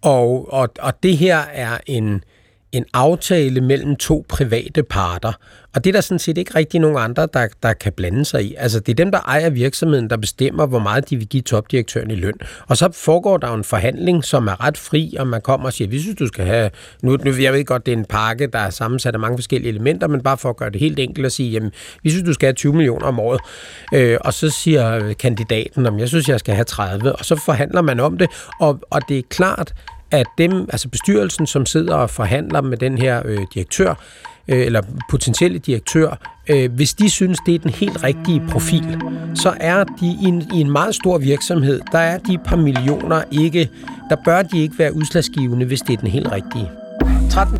Og det her er en aftale mellem to private parter. Og det er der sådan set ikke rigtig nogen andre, der kan blande sig i. Altså, det er dem, der ejer virksomheden, der bestemmer, hvor meget de vil give topdirektøren i løn. Og så foregår der jo en forhandling, som er ret fri, og man kommer og siger, vi synes, du skal have... Nu, jeg ved godt, det er en pakke, der er sammensat af mange forskellige elementer, men bare for at gøre det helt enkelt og sige, jamen, vi synes, du skal have 20 millioner om året. Og så siger kandidaten, om jeg synes, jeg skal have 30, og så forhandler man om det. Og det er klart, at dem, altså bestyrelsen, som sidder og forhandler med den her direktør, eller potentielle direktør, hvis de synes, det er den helt rigtige profil, så er de i en meget stor virksomhed, der er de par millioner ikke, der bør de ikke være udslagsgivende, hvis det er den helt rigtige. 13.663. 30.000.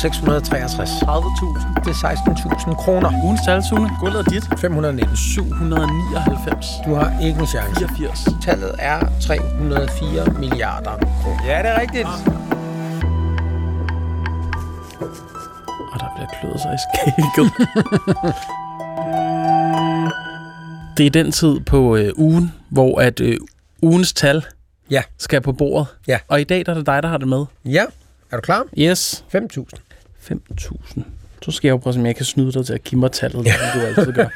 Det er 16.000 kroner. Ugens talsune. Guldet er dit. 519. 799. Du har ikke en chance. 84. Tallet er 304 milliarder kroner. Ja, det er rigtigt. Og der bliver kløet sig i skægget. Det er den tid på ugen, hvor at ugens tal skal på bordet. Ja. Og i dag der er det dig, der har det med. Ja. Er du klar? Yes. 5.000. 5.000. Så skal jeg jo prøve, om jeg kan snyde dig til at give mig tallet, som du altid gør.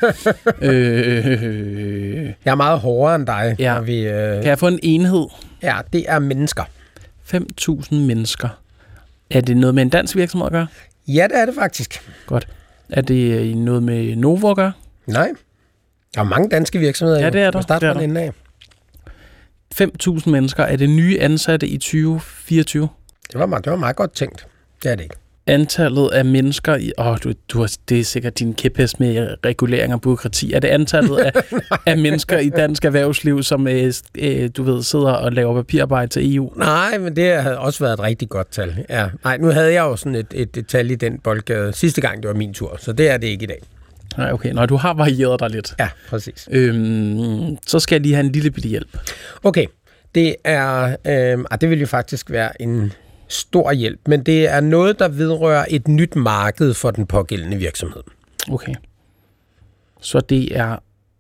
Jeg er meget hårdere end dig. Ja. Kan jeg få en enhed? Ja, det er mennesker. 5.000 mennesker. Er det noget med en dansk virksomhed at gøre? Ja, det er det faktisk. Godt. Er det noget med Novo at gøre? Nej. Der er mange danske virksomheder. Ja, det er der. Start fra den af. 5.000 mennesker. Er det nye ansatte i 2024? Det var meget godt tænkt. Det er det ikke. Antallet af mennesker i... det er sikkert din kæphest med regulering og byråkrati. Er det antallet af mennesker i dansk erhvervsliv, som sidder og laver papirarbejde til EU? Nej, men det havde også været et rigtig godt tal. Ja. Nej, nu havde jeg jo sådan et tal i den boldgade sidste gang, det var min tur, så det er det ikke i dag. Nej, okay. Nå, du har varieret dig lidt. Ja, præcis. Så skal jeg lige have en lille bitte hjælp. Okay, det er... det vil jo faktisk være en stor hjælp, men det er noget, der vedrører et nyt marked for den pågældende virksomhed. Okay. Så det er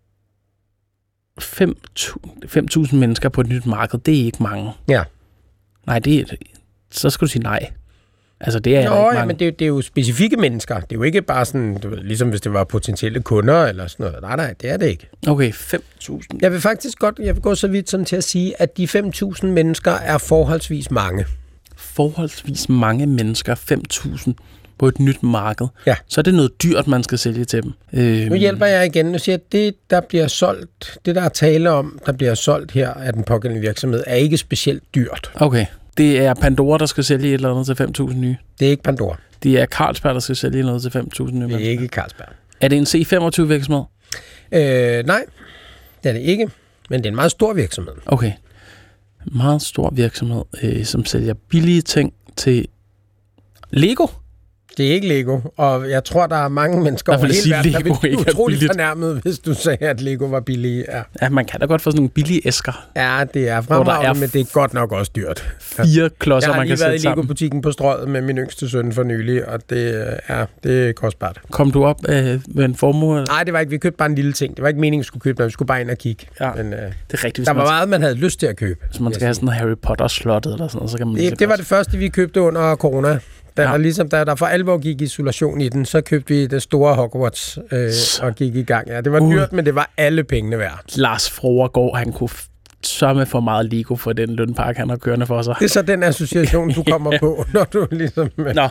5.000 mennesker på et nyt marked. Det er ikke mange. Ja. Nej, så skal du sige nej. Altså, det er ikke mange. Men det er jo specifikke mennesker. Det er jo ikke bare sådan, du ved, ligesom hvis det var potentielle kunder eller sådan noget. Nej, det er det ikke. Okay, 5.000. Jeg vil gå så vidt som til at sige, at de 5.000 mennesker er forholdsvis mange. Forholdsvis mange mennesker, 5.000 på et nyt marked. Ja. Så er det noget dyrt, man skal sælge til dem. Nu hjælper jeg igen. Nu siger, at det, der bliver solgt, det der er tale om, der bliver solgt her af den pågældende virksomhed, er ikke specielt dyrt. Okay. Det er Pandora, der skal sælge et eller andet til 5.000 nye. Det er ikke Pandora. Det er Carlsberg, der skal sælge noget til 5.000 nye. Det er ikke Carlsberg. Er det en C25 virksomhed? Nej, det er det ikke. Men det er en meget stor virksomhed. Okay. Meget stor virksomhed, som sælger billige ting til Lego. Det er ikke Lego, og jeg tror, der er mange mennesker over hele verden, der ville blive utroligt fornærmet, hvis du sagde, at Lego var billige. Ja, man kan da godt få sådan nogle billige æsker. Ja, det er fremragende, men det er godt nok også dyrt. 4 klodser, man kan sætte sammen. Jeg har lige været i Lego-butikken på Strøget med min yngste søn for nylig, og det er kostbart. Kom du op med en formue? Nej, det var ikke. Vi købte bare en lille ting. Det var ikke meningen, at vi skulle købe noget. Vi skulle bare ind og kigge. Ja, men, det er rigtigt. Der var meget, man havde lyst til at købe. Hvis man skal have sådan noget Harry Potter-slottet eller sådan noget, så kan man... Det var det første, vi købte under corona. Da der for alvor gik isolation i den, så købte vi det store Hogwarts og gik i gang. Ja, det var dyrt, men det var alle pengene værd. Lars Froergaard, han kunne sørme for meget Lego for den lønpark, han har kørende for sig. Det er så den association, du kommer på, når du ligesom... Nå,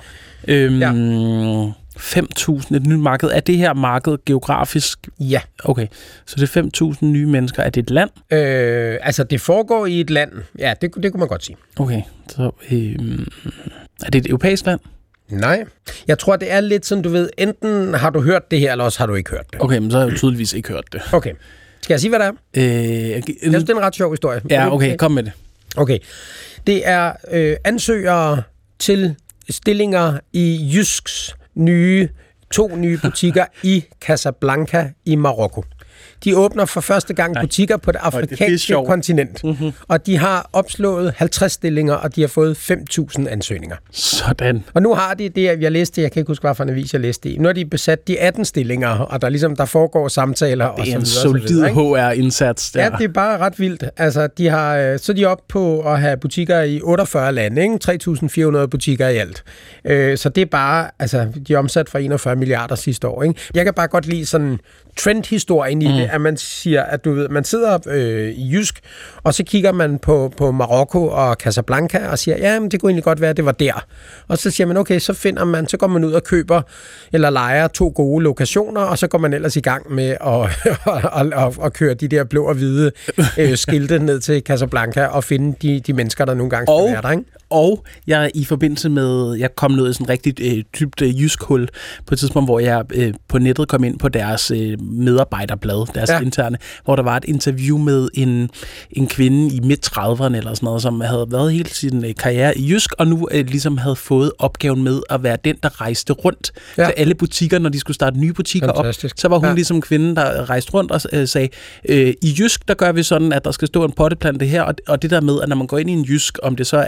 5.000, et nyt marked. Er det her marked geografisk? Ja. Okay, så det er 5.000 nye mennesker. Er det et land? Altså, det foregår i et land. Ja, det kunne man godt sige. Okay, så er det et europæisk land? Nej. Jeg tror, det er lidt sådan, du ved, enten har du hørt det her, eller også har du ikke hørt det. Okay, men så har jeg jo tydeligvis ikke hørt det. Okay. Skal jeg sige, hvad det er? Jeg synes, det er en ret sjov historie. Ja, okay, kom med det. Okay. Det er ansøgere til stillinger i Jysks to nye butikker i Casablanca i Marokko. De åbner for første gang butikker på det afrikanske kontinent. Mm-hmm. Og de har opslået 50 stillinger, og de har fået 5.000 ansøgninger. Sådan. Og nu har de det, jeg læste, jeg kan ikke huske, hvad for en avis jeg læste i. Nu har de besat de 18 stillinger, og der foregår samtaler og så videre. Det er en solid HR-indsats der. Ja, det er bare ret vildt. Altså, så er de oppe på at have butikker i 48 lande, ikke? 3.400 butikker i alt. Så det er bare, altså, de er omsat for 41 milliarder sidste år, ikke? Jeg kan bare godt lide sådan trendhistorien i det, at man siger, at du ved, man sidder i Jysk, og så kigger man på Marokko og Casablanca og siger, ja, men det kunne egentlig godt være, at det var der. Og så siger man, okay, så går man ud og køber eller lejer 2 gode lokationer, og så går man ellers i gang med at køre de der blå og hvide skilte ned til Casablanca og finde de mennesker, der nogle gange skal være der, ikke? Og jeg i forbindelse med, jeg kom ned i sådan rigtig dybt jysk hul på et tidspunkt, hvor jeg på nettet kom ind på deres medarbejderblad, deres interne, hvor der var et interview med en kvinde i midt-30'erne eller sådan noget, som havde været hele sin karriere i Jysk, og nu ligesom havde fået opgaven med at være den, der rejste rundt til alle butikker, når de skulle starte nye butikker op. Så var hun ligesom kvinden, der rejste rundt og sagde, i Jysk, der gør vi sådan, at der skal stå en potteplante her, og det der med, at når man går ind i en Jysk, om det så er i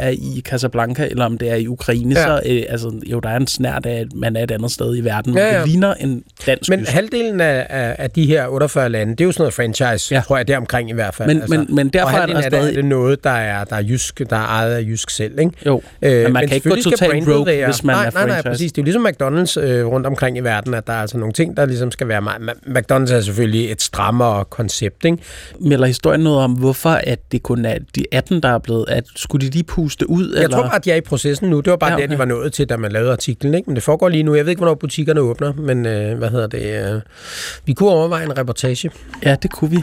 Casablanca, eller om det er i Ukraine, så der er en snært af, at man er et andet sted i verden. Ja. Det ligner en dansk Men halvdelen af de her 48 lande, det er jo sådan noget franchise, tror jeg, deromkring i hvert fald. Men derfor er der stadig... er det noget, der er jysk, der er ejet af jysk selv, ikke? Jo, men man kan ikke gå totalt rogue, hvis man er franchise. Nej, præcis. Det er jo ligesom McDonald's rundt omkring i verden, at der er altså nogle ting, der ligesom skal være... McDonald's er selvfølgelig et strammere koncept, ikke? Melder historien noget om, hvorfor at det kun er de 18, der er blevet... Skulle de lige puste ud? Jeg tror at de er i processen nu. Det var bare det, de var nået til, da man lavede artiklen, ikke? Men det foregår lige nu. Jeg ved ikke, hvornår butikkerne åbner, men vi kunne overveje en reportage. Ja, det kunne vi.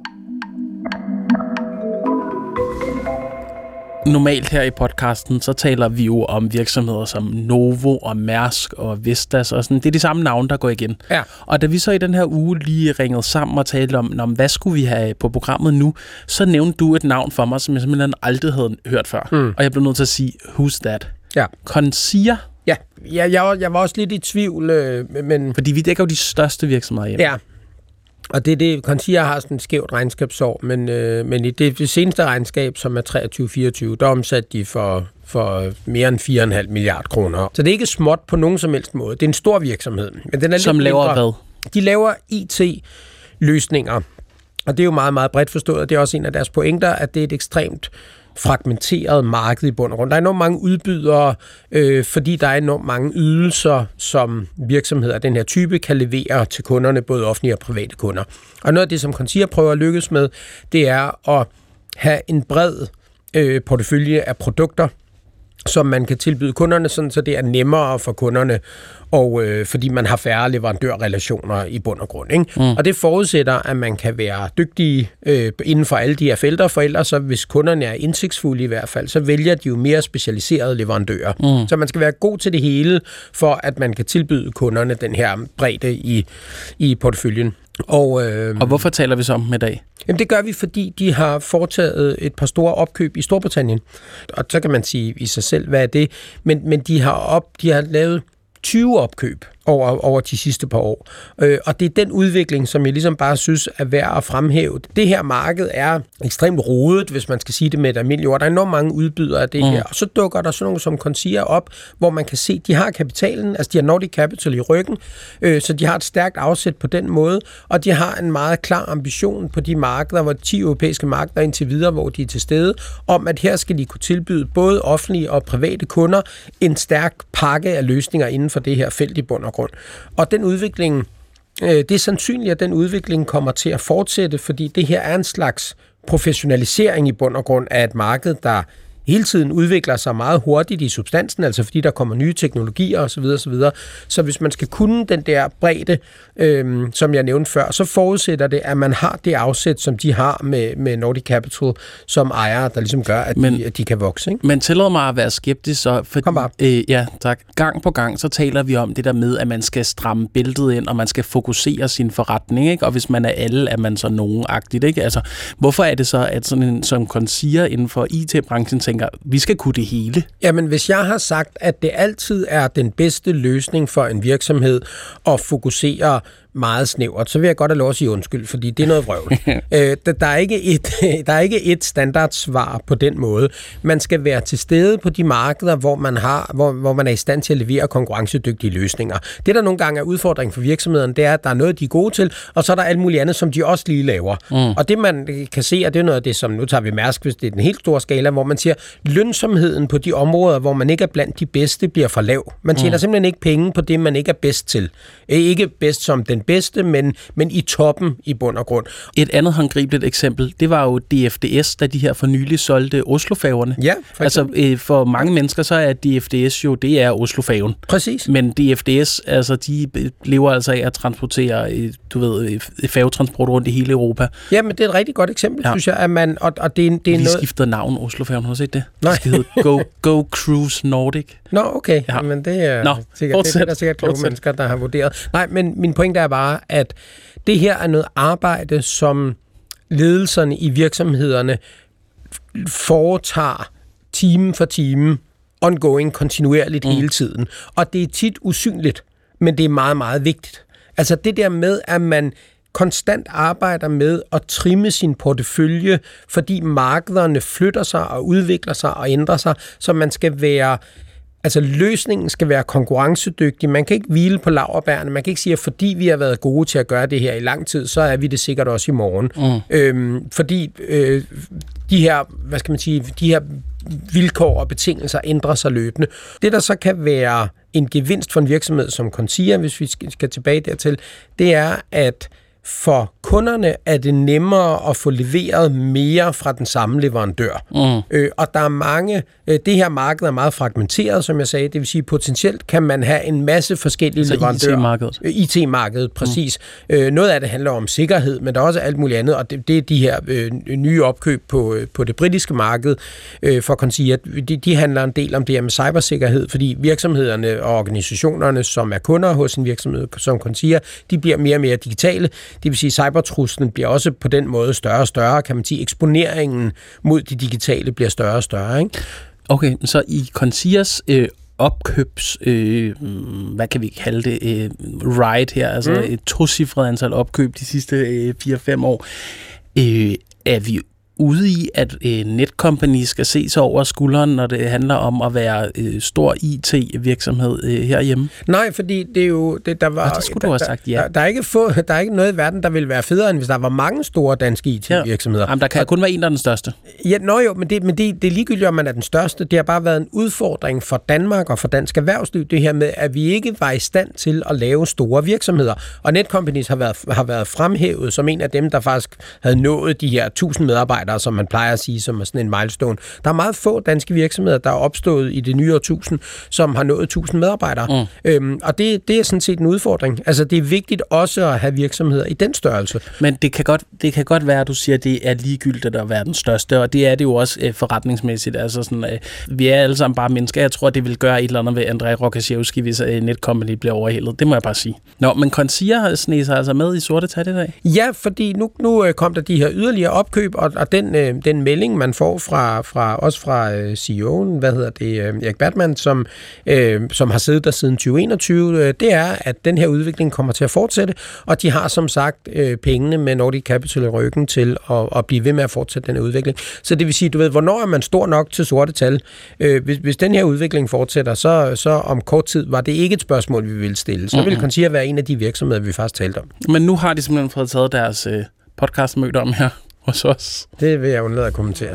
Normalt her i podcasten, så taler vi jo om virksomheder som Novo og Mærsk og Vestas og sådan. Det er de samme navne, der går igen. Ja. Og da vi så i den her uge lige ringede sammen og talte om hvad skulle vi have på programmet nu, så nævnte du et navn for mig, som jeg simpelthen aldrig havde hørt før. Og jeg blev nødt til at sige, who's that? Ja. Concia? Ja, jeg var også lidt i tvivl, men... Fordi vi dækker jo de største virksomheder hjemme. Ja. Og det Concia har sådan et skævt regnskabsår, men i det seneste regnskab, som er 23-24, der omsatte de for mere end 4,5 milliarder kroner. Så det er ikke småt på nogen som helst måde. Det er en stor virksomhed. Men den er som laver hvad? De laver IT-løsninger, og det er jo meget, meget bredt forstået. Det er også en af deres pointer, at det er et ekstremt fragmenteret marked i bund og grund. Der er enormt mange udbydere, fordi der er enormt mange ydelser, som virksomheder af den her type kan levere til kunderne, både offentlige og private kunder. Og noget af det, som Concia prøver at lykkes med, det er at have en bred portefølje af produkter, som man kan tilbyde kunderne, sådan, så det er nemmere for kunderne, og fordi man har færre leverandørrelationer i bund og grund. Ikke? Og det forudsætter, at man kan være dygtige inden for alle de her felter, for ellers, så hvis kunderne er indsigtsfulde i hvert fald, så vælger de jo mere specialiserede leverandører. Så man skal være god til det hele, for at man kan tilbyde kunderne den her bredde i porteføljen. Og hvorfor taler vi så om dem i dag? Jamen det gør vi, fordi de har foretaget et par store opkøb i Storbritannien. Og så kan man sige i sig selv, hvad er det? Men de har lavet 20 opkøb over de sidste par år. Og det er den udvikling, som jeg ligesom bare synes er værd at fremhæve. Det her marked er ekstremt rodet, hvis man skal sige det med et almindeligt ord. Der er enormt mange udbydere af det her. Og så dukker der sådan nogle som Concia op, hvor man kan se, at de har kapitalen, altså de har Nordic Capital i ryggen, så de har et stærkt afsæt på den måde, og de har en meget klar ambition på de markeder, hvor 10 europæiske markeder indtil videre, hvor de er til stede, om at her skal de kunne tilbyde både offentlige og private kunder en stærk pakke af løsninger inden for det her felt i bund og grund. Og den udvikling, det er sandsynligt, at den udvikling kommer til at fortsætte, fordi det her er en slags professionalisering i bund og grund af et marked, der hele tiden udvikler sig meget hurtigt i substansen, altså fordi der kommer nye teknologier osv. osv. Så hvis man skal kunne den der bredde, som jeg nævnte før, så forudsætter det, at man har det afsæt, som de har med Nordic Capital som ejer, der ligesom gør, at de kan vokse. Ikke? Men tillad mig at være skeptisk, så fordi, ja, tak. Gang på gang, så taler vi om det der med, at man skal stramme bæltet ind, og man skal fokusere sin forretning, ikke? Og hvis man er alle, er man så nogen-agtigt, ikke? Altså, hvorfor er det så, at sådan en som Concia inden for IT-branchen tænker, vi skal kunne det hele? Jamen, hvis jeg har sagt, at det altid er den bedste løsning for en virksomhed at fokusere meget snævert, så vil jeg godt have lov at sige undskyld, fordi det er noget vrøvl. Der er ikke et standardsvar på den måde. Man skal være til stede på de markeder, hvor man er i stand til at levere konkurrencedygtige løsninger. Det, der nogle gange er udfordringen for virksomheden, det er, at der er noget, de er gode til, og så er der alt muligt andet, som de også lige laver. Og det, man kan se, og det er noget af det, som nu tager vi Mærsk, hvis det er den helt store skala, hvor man siger, lønsomheden på de områder, hvor man ikke er blandt de bedste, bliver for lav. Man tjener simpelthen ikke penge på det, man ikke er bedst til. Ikke bedst som den bedste, men i toppen i bund og grund. Et andet håndgribeligt eksempel, det var jo DFDS, da de her for nylig solgte Oslofærgerne. Ja, for altså for mange mennesker, så er DFDS jo, det er Oslofærgen. Præcis. Men DFDS, altså de lever altså af at transportere, færgetransport rundt i hele Europa. Ja, men det er et rigtig godt eksempel, synes jeg, at man, og det er de noget... skifter navn, Oslofærgen, har du set det? Nej. Det skal hedde Go Cruise Nordic. Nå, okay. Ja. Men det er sikkert kloge mennesker, der har vurderet. Nej, men min pointe er bare, at det her er noget arbejde, som ledelserne i virksomhederne foretager time for time, ongoing, kontinuerligt hele tiden. Og det er tit usynligt, men det er meget, meget vigtigt. Altså det der med, at man konstant arbejder med at trimme sin portefølje, fordi markederne flytter sig og udvikler sig og ændrer sig, så man skal være... Altså løsningen skal være konkurrencedygtig. Man kan ikke hvile på laurbærrene. Man kan ikke sige, at fordi vi har været gode til at gøre det her i lang tid, så er vi det sikkert også i morgen. Fordi de her vilkår og betingelser ændrer sig løbende. Det, der så kan være en gevinst for en virksomhed som Concia, hvis vi skal tilbage dertil, det er, at for kunderne er det nemmere at få leveret mere fra den samme leverandør. Og der er mange... Det her marked er meget fragmenteret, som jeg sagde. Det vil sige, potentielt kan man have en masse forskellige leverandører. IT-markedet. IT-markedet, præcis. Noget af det handler om sikkerhed, men der er også alt muligt andet, og det er de her nye opkøb på det britiske marked for Concia. De handler en del om det her med cybersikkerhed, fordi virksomhederne og organisationerne, som er kunder hos en virksomhed som Concia, de bliver mere og mere digitale. Det vil sige, at cybertruslen bliver også på den måde større og større, kan man sige. Eksponeringen mod de digitale bliver større og større, ikke? Okay, så i Concias opkøbs, hvad kan vi kalde det, ride her, altså et tocifret antal opkøb de sidste 4-5 år, er vi ude i, at Netcompany skal se sig over skulderen, når det handler om at være stor IT-virksomhed herhjemme? Nej, fordi det er jo... Det skulle du have sagt ja. Der er ikke noget i verden, der vil være federe, end hvis der var mange store danske IT-virksomheder. Jamen, der kan kun være en, der er den største. Ja, men det er ligegyldigt, om man er den største. Det har bare været en udfordring for Danmark og for dansk erhvervsliv, det her med, at vi ikke var i stand til at lave store virksomheder. Og Netcompany har været fremhævet som en af dem, der faktisk havde nået de her 1000 medarbejdere, som man plejer at sige, som er sådan en milestone. Der er meget få danske virksomheder, der er opstået i det nye årtusind, som har nået 1000 medarbejdere. Og det er sådan set en udfordring. Altså, det er vigtigt også at have virksomheder i den størrelse. Men det kan godt være, at du siger, at det er ligegyldigt at være den største, og det er det jo også forretningsmæssigt. Altså sådan, vi er alle sammen bare mennesker. Jeg tror, det vil gøre et eller andet ved Andrei Rokoszewski, hvis Netcompany bliver overhældet. Det må jeg bare sige. Nå, men Concia har sneget sig altså med i sorte tal i dag? Ja, fordi nu kom der de her yderligere opkøb, og den melding, man får fra CEO'en, Erik Battman, som har siddet der siden 2021, det er, at den her udvikling kommer til at fortsætte, og de har som sagt pengene med Nordic Capital i ryggen til at blive ved med at fortsætte den her udvikling. Så det vil sige, du ved, hvornår er man stor nok til sorte tal? Hvis den her udvikling fortsætter, så om kort tid var det ikke et spørgsmål, vi ville stille. Så vil Concia være en af de virksomheder, vi faktisk talte om. Men nu har de simpelthen fået taget deres podcastmøde om her hos os. Det vil jeg undlade at kommentere.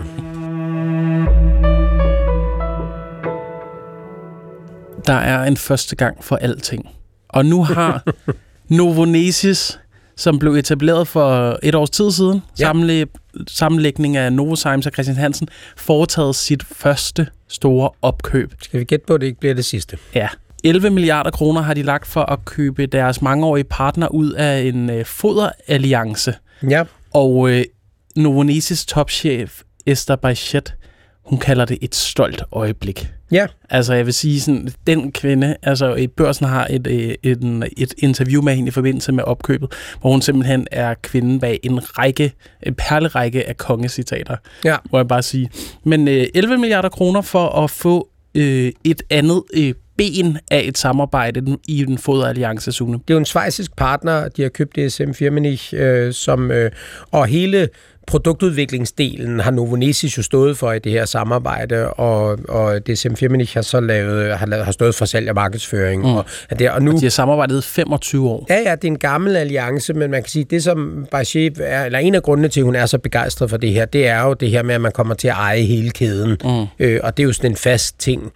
Der er en første gang for alting. Og nu har Novonesis, som blev etableret for et års tid siden, sammenlægning af Novozymes og Christian Hansen, foretaget sit første store opkøb. Skal vi gætte på, at det ikke bliver det sidste? Ja. 11 milliarder kroner har de lagt for at købe deres mangeårige partner ud af en foderalliance. Ja. Og Novonesis topchef Esther Baiget, hun kalder det et stolt øjeblik. Ja. Altså jeg vil sige sådan, den kvinde, altså i Børsen har et interview med hende i forbindelse med opkøbet, hvor hun simpelthen er kvinden bag en perlerække af kongecitater, må jeg bare sige. Men 11 milliarder kroner for at få et andet ben af et samarbejde i den foderalliance, Sune. Det er jo en schweizisk partner, de har købt DSM Firmenich, og hele produktudviklingsdelen har Novonesis jo stået for i det her samarbejde, og DSM Firmenich har så har stået for salg og markedsføring. Og de har samarbejdet 25 år. Ja, det er en gammel alliance, men man kan sige, det som Baiget er, eller en af grundene til, at hun er så begejstret for det her, det er jo det her med, at man kommer til at eje hele kæden. Og det er jo sådan en fast ting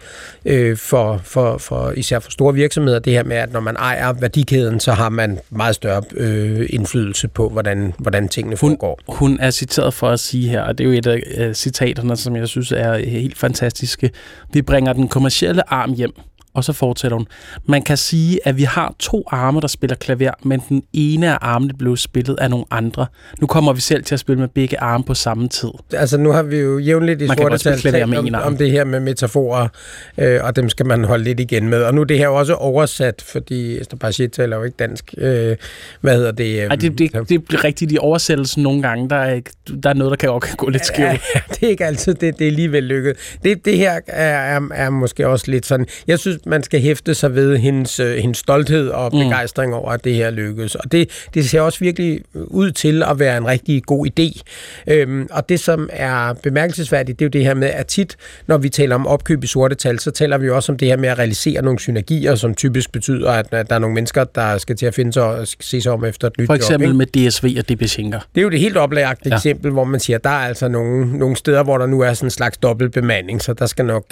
for især for store virksomheder, det her med, at når man ejer værdikæden, så har man meget større indflydelse på, hvordan tingene foregår. Hun er citeret for at sige her, og det er jo et af citaterne, som jeg synes er helt fantastiske. Vi bringer den kommercielle arm hjem, og så fortsætter hun. Man kan sige, at vi har 2 arme, der spiller klaver, men den ene af armene blev spillet af nogle andre. Nu kommer vi selv til at spille med begge arme på samme tid. Altså nu har vi jo jævnligt i sorte talt om det her med metaforer, og dem skal man holde lidt igen med. Og nu er det her også oversat, fordi Esther Baiget taler jo ikke dansk. Det bliver rigtigt i oversættelsen nogle gange. Der er noget, der kan gå lidt skævt. Ja, det er ikke altid, det er alligevel lykket. Det her er måske også lidt sådan, jeg synes, man skal hæfte sig ved hendes stolthed og begejstring over, at det her lykkes. Og det ser også virkelig ud til at være en rigtig god idé. Og det, som er bemærkelsesværdigt, det er jo det her med, at tit, når vi taler om opkøb i sorte tal, så taler vi jo også om det her med at realisere nogle synergier, som typisk betyder, at der er nogle mennesker, der skal til at finde sig og se sig om efter et nyt job. For eksempel med DSV og DB Schenker. Det er jo det helt oplagte eksempel, hvor man siger, at der er altså nogle steder, hvor der nu er sådan en slags dobbeltbemanding, så der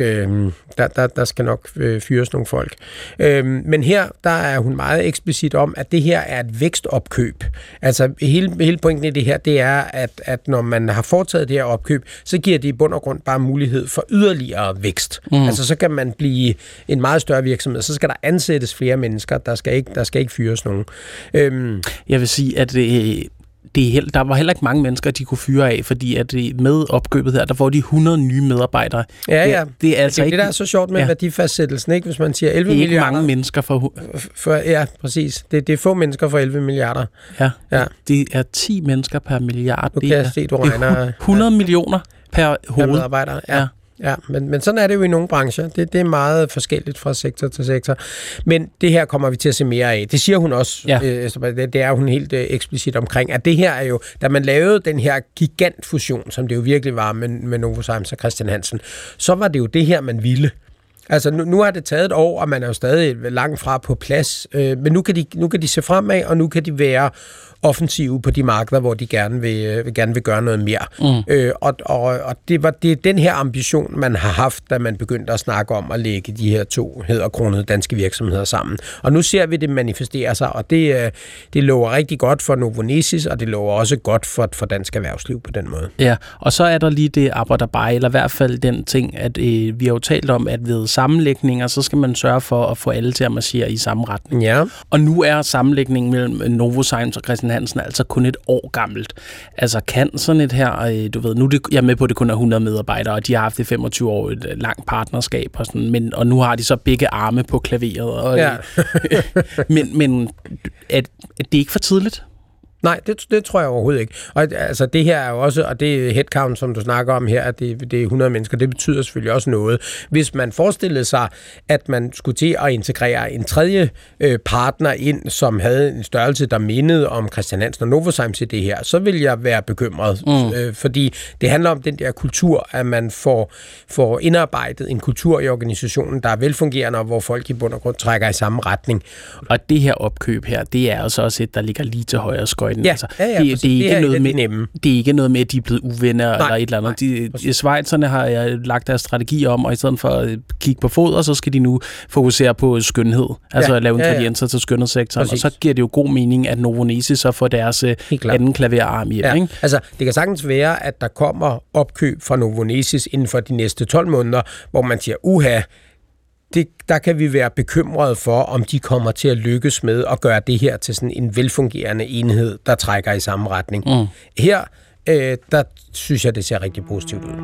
skal nok fyres nogle folk. Men her, der er hun meget eksplicit om, at det her er et vækstopkøb. Altså hele pointen i det her, det er, at når man har foretaget det her opkøb, så giver det i bund og grund bare mulighed for yderligere vækst. Altså så kan man blive en meget større virksomhed, så skal der ansættes flere mennesker, der skal ikke fyres nogen. Jeg vil sige, at der var heller ikke mange mennesker, de kunne fyre af, fordi at med opkøbet her, der får de 100 nye medarbejdere. Ja. Det er altså det, der er så sjovt med værdifastsættelsen, ikke? Hvis man siger 11 milliarder. milliarder. Det er ikke mange mennesker ja, præcis. Det er få mennesker for 11 milliarder. Ja. Det er 10 mennesker per milliard. Nu kan jeg se, du regner 100 millioner per hoved. Per medarbejder, ja, men sådan er det jo i nogle brancher. Det er meget forskelligt fra sektor til sektor. Men det her kommer vi til at se mere af. Det siger hun også. Ja. Det er hun helt eksplicit omkring. At det her er jo, da man lavede den her gigantfusion, som det jo virkelig var med Novozymes og Christian Hansen, så var det jo det her, man ville. Altså nu har det taget et år, og man er jo stadig langt fra på plads. Men nu kan de se fremad, og nu kan de være offensive på de markeder, hvor de gerne vil gøre noget mere. Og det er den her ambition, man har haft, da man begyndte at snakke om at lægge de her to hæderkronede danske virksomheder sammen. Og nu ser vi det manifestere sig, og det lover rigtig godt for Novonesis, og det lover også godt for dansk erhvervsliv på den måde. Ja, og så er der lige det arbejderbej, eller i hvert fald den ting, at vi har jo talt om, at ved sammenlægninger, så skal man sørge for at få alle til at marchere i samme retning. Ja. Og nu er sammenlægningen mellem Novozymes og Christian Hansen altså kun et år gammelt. Altså kan sådan et her, du ved, nu jeg er med på, at det kun er 100 medarbejdere, og de har haft det 25 år, et langt partnerskab, og nu har de så begge arme på klaveret. Og, men er det ikke for tidligt? Nej, det tror jeg overhovedet ikke. Og altså det her er jo også, og det headcount, som du snakker om her, at det er 100 mennesker, det betyder selvfølgelig også noget. Hvis man forestillede sig, at man skulle til at integrere en tredje partner ind, som havde en størrelse, der mindede om Christian Hansen og Novozymes i det her, så vil jeg være bekymret. Fordi det handler om den der kultur, at man får indarbejdet en kultur i organisationen, der er velfungerende, og hvor folk i bund og grund trækker i samme retning. Og det her opkøb her, det er også et, der ligger lige til højre skøjten. Ja, altså, det er ikke noget med, at de er blevet uvenner eller et eller andet. Schweizerne har lagt deres strategi om, og i stedet for at kigge på foder, så skal de nu fokusere på skønhed. Altså at lave ingredienser til skønhedssektoren. Og så giver det jo god mening, at Novonesis så får deres anden klaverarm hjem. Ikke? Altså, det kan sagtens være, at der kommer opkøb fra Novonesis inden for de næste 12 måneder, hvor man siger, der kan vi være bekymrede for, om de kommer til at lykkes med at gøre det her til sådan en velfungerende enhed, der trækker i samme retning. Her, der synes jeg, det ser rigtig positivt ud.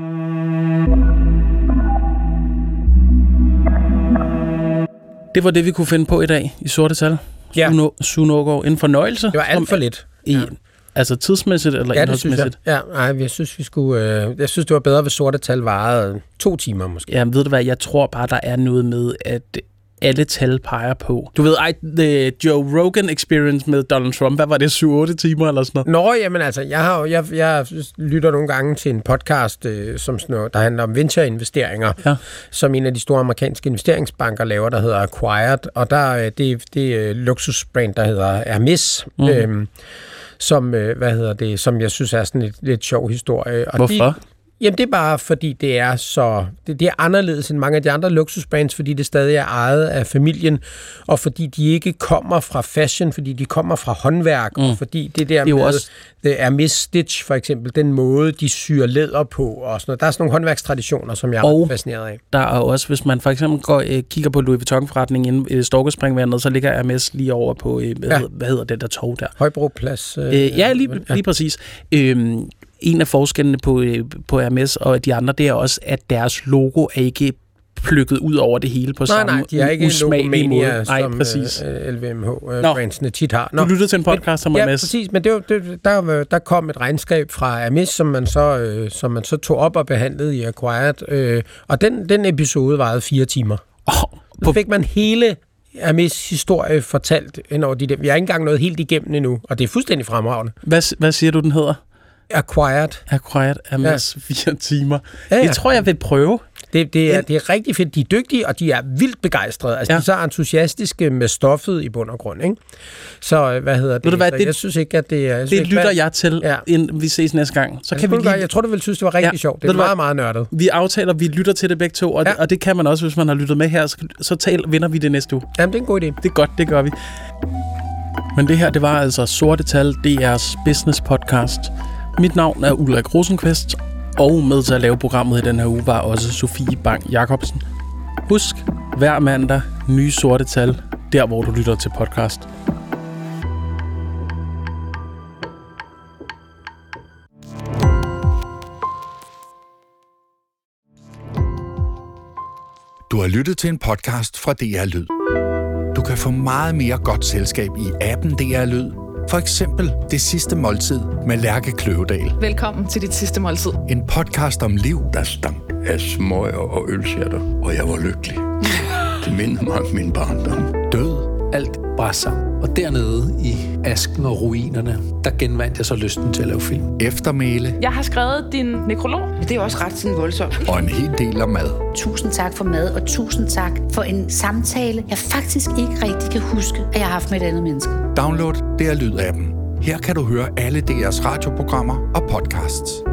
Det var det, vi kunne finde på i dag i Sorte Tal. Ja. Sune Aagaard, en fornøjelse. Det var alt for lidt. Altså tidsmæssigt eller indholdsmæssigt? Jeg synes, jeg synes, det var bedre, hvis Sorte Tal varede 2 timer måske. Ja, ved du hvad, jeg tror bare, der er noget med, at alle tal peger på. Du ved, the Joe Rogan Experience med Donald Trump, hvad var det, 7-8 timer eller sådan noget? Nå, jamen altså, jeg lytter nogle gange til en podcast, der handler om venture-investeringer, som en af de store amerikanske investeringsbanker laver, der hedder Acquired, og der det luksusbrand, der hedder Hermes, som jeg synes er sådan et lidt sjov historie. Og hvorfor? Jamen det er bare fordi det er så det er anderledes end mange af de andre luksusbrands, fordi det stadig er ejet af familien, og fordi de ikke kommer fra fashion, fordi de kommer fra håndværk, og fordi det der med også det er Hermes Stitch for eksempel, den måde de syr læder på og sådan noget. Der er sådan nogle håndværkstraditioner, som jeg er ret fascineret af. Der er også, hvis man for eksempel kigger på Louis Vuitton-forretningen inde i Storkespringvandet, så ligger Hermes lige over på hvad hedder det der tog der? Højbroplads. Lige præcis. En af forskellene på Hermes og de andre, det er også, at deres logo er ikke plukket ud over det hele på samme de har ikke usmagelig måde. Nej, præcis. LVMH-brandsene tit har. Du lyttede til en podcast om Hermes. Ja, præcis, men der kom et regnskab fra Hermes, som man så tog op og behandlede i Acquired, og den episode varede 4 timer. Så fik man hele Amis historie fortalt ind over de der. Vi har ikke engang nået helt igennem endnu, og det er fuldstændig fremragende. Hvad siger du, den hedder? Acquired Amis 4 timer. Ja. Det tror jeg vil prøve. Det er rigtig fedt. De er dygtige, og de er vildt begejstrede. Altså, de er så entusiastiske med stoffet i bund og grund, ikke? Så, jeg synes ikke, at det er... Det lytter jeg til, inden vi ses næste gang. Så kan vi lige... Jeg tror, du vil synes, det var rigtig sjovt. Det er meget, meget nørdet. Vi aftaler, vi lytter til det begge to, og det kan man også, hvis man har lyttet med her. Så vinder vi det næste uge. Jamen, det er en god idé. Det er godt, det gør vi. Men det her, det var altså Sorte Tal, DR's business podcast. Mit navn er Ulrik Rosenqvist, og med til at lave programmet i den her uge var også Sofie Bang Jacobsen. Husk, hver mandag nye Sorte Tal, der hvor du lytter til podcast. Du har lyttet til en podcast fra DR Lyd. Du kan få meget mere godt selskab i appen DR Lyd. For eksempel Det sidste måltid med Lærke Kløvedal. Velkommen til Dit sidste måltid. En podcast om liv, der stank af smøger og ølsjatter, og jeg var lykkelig. Det mindede mig om min barndom. Død. Alt bare sammen. Og dernede i asken og ruinerne, der genvandt jeg så lysten til at lave film. Eftermæle. Jeg har skrevet din nekrolog. Det er også ret sådan voldsomt. Og en hel del om mad. Tusind tak for mad, og tusind tak for en samtale, jeg faktisk ikke rigtig kan huske, at jeg har haft med et andet menneske. Download DR Lyd-appen. Her kan du høre alle DR's radioprogrammer og podcasts.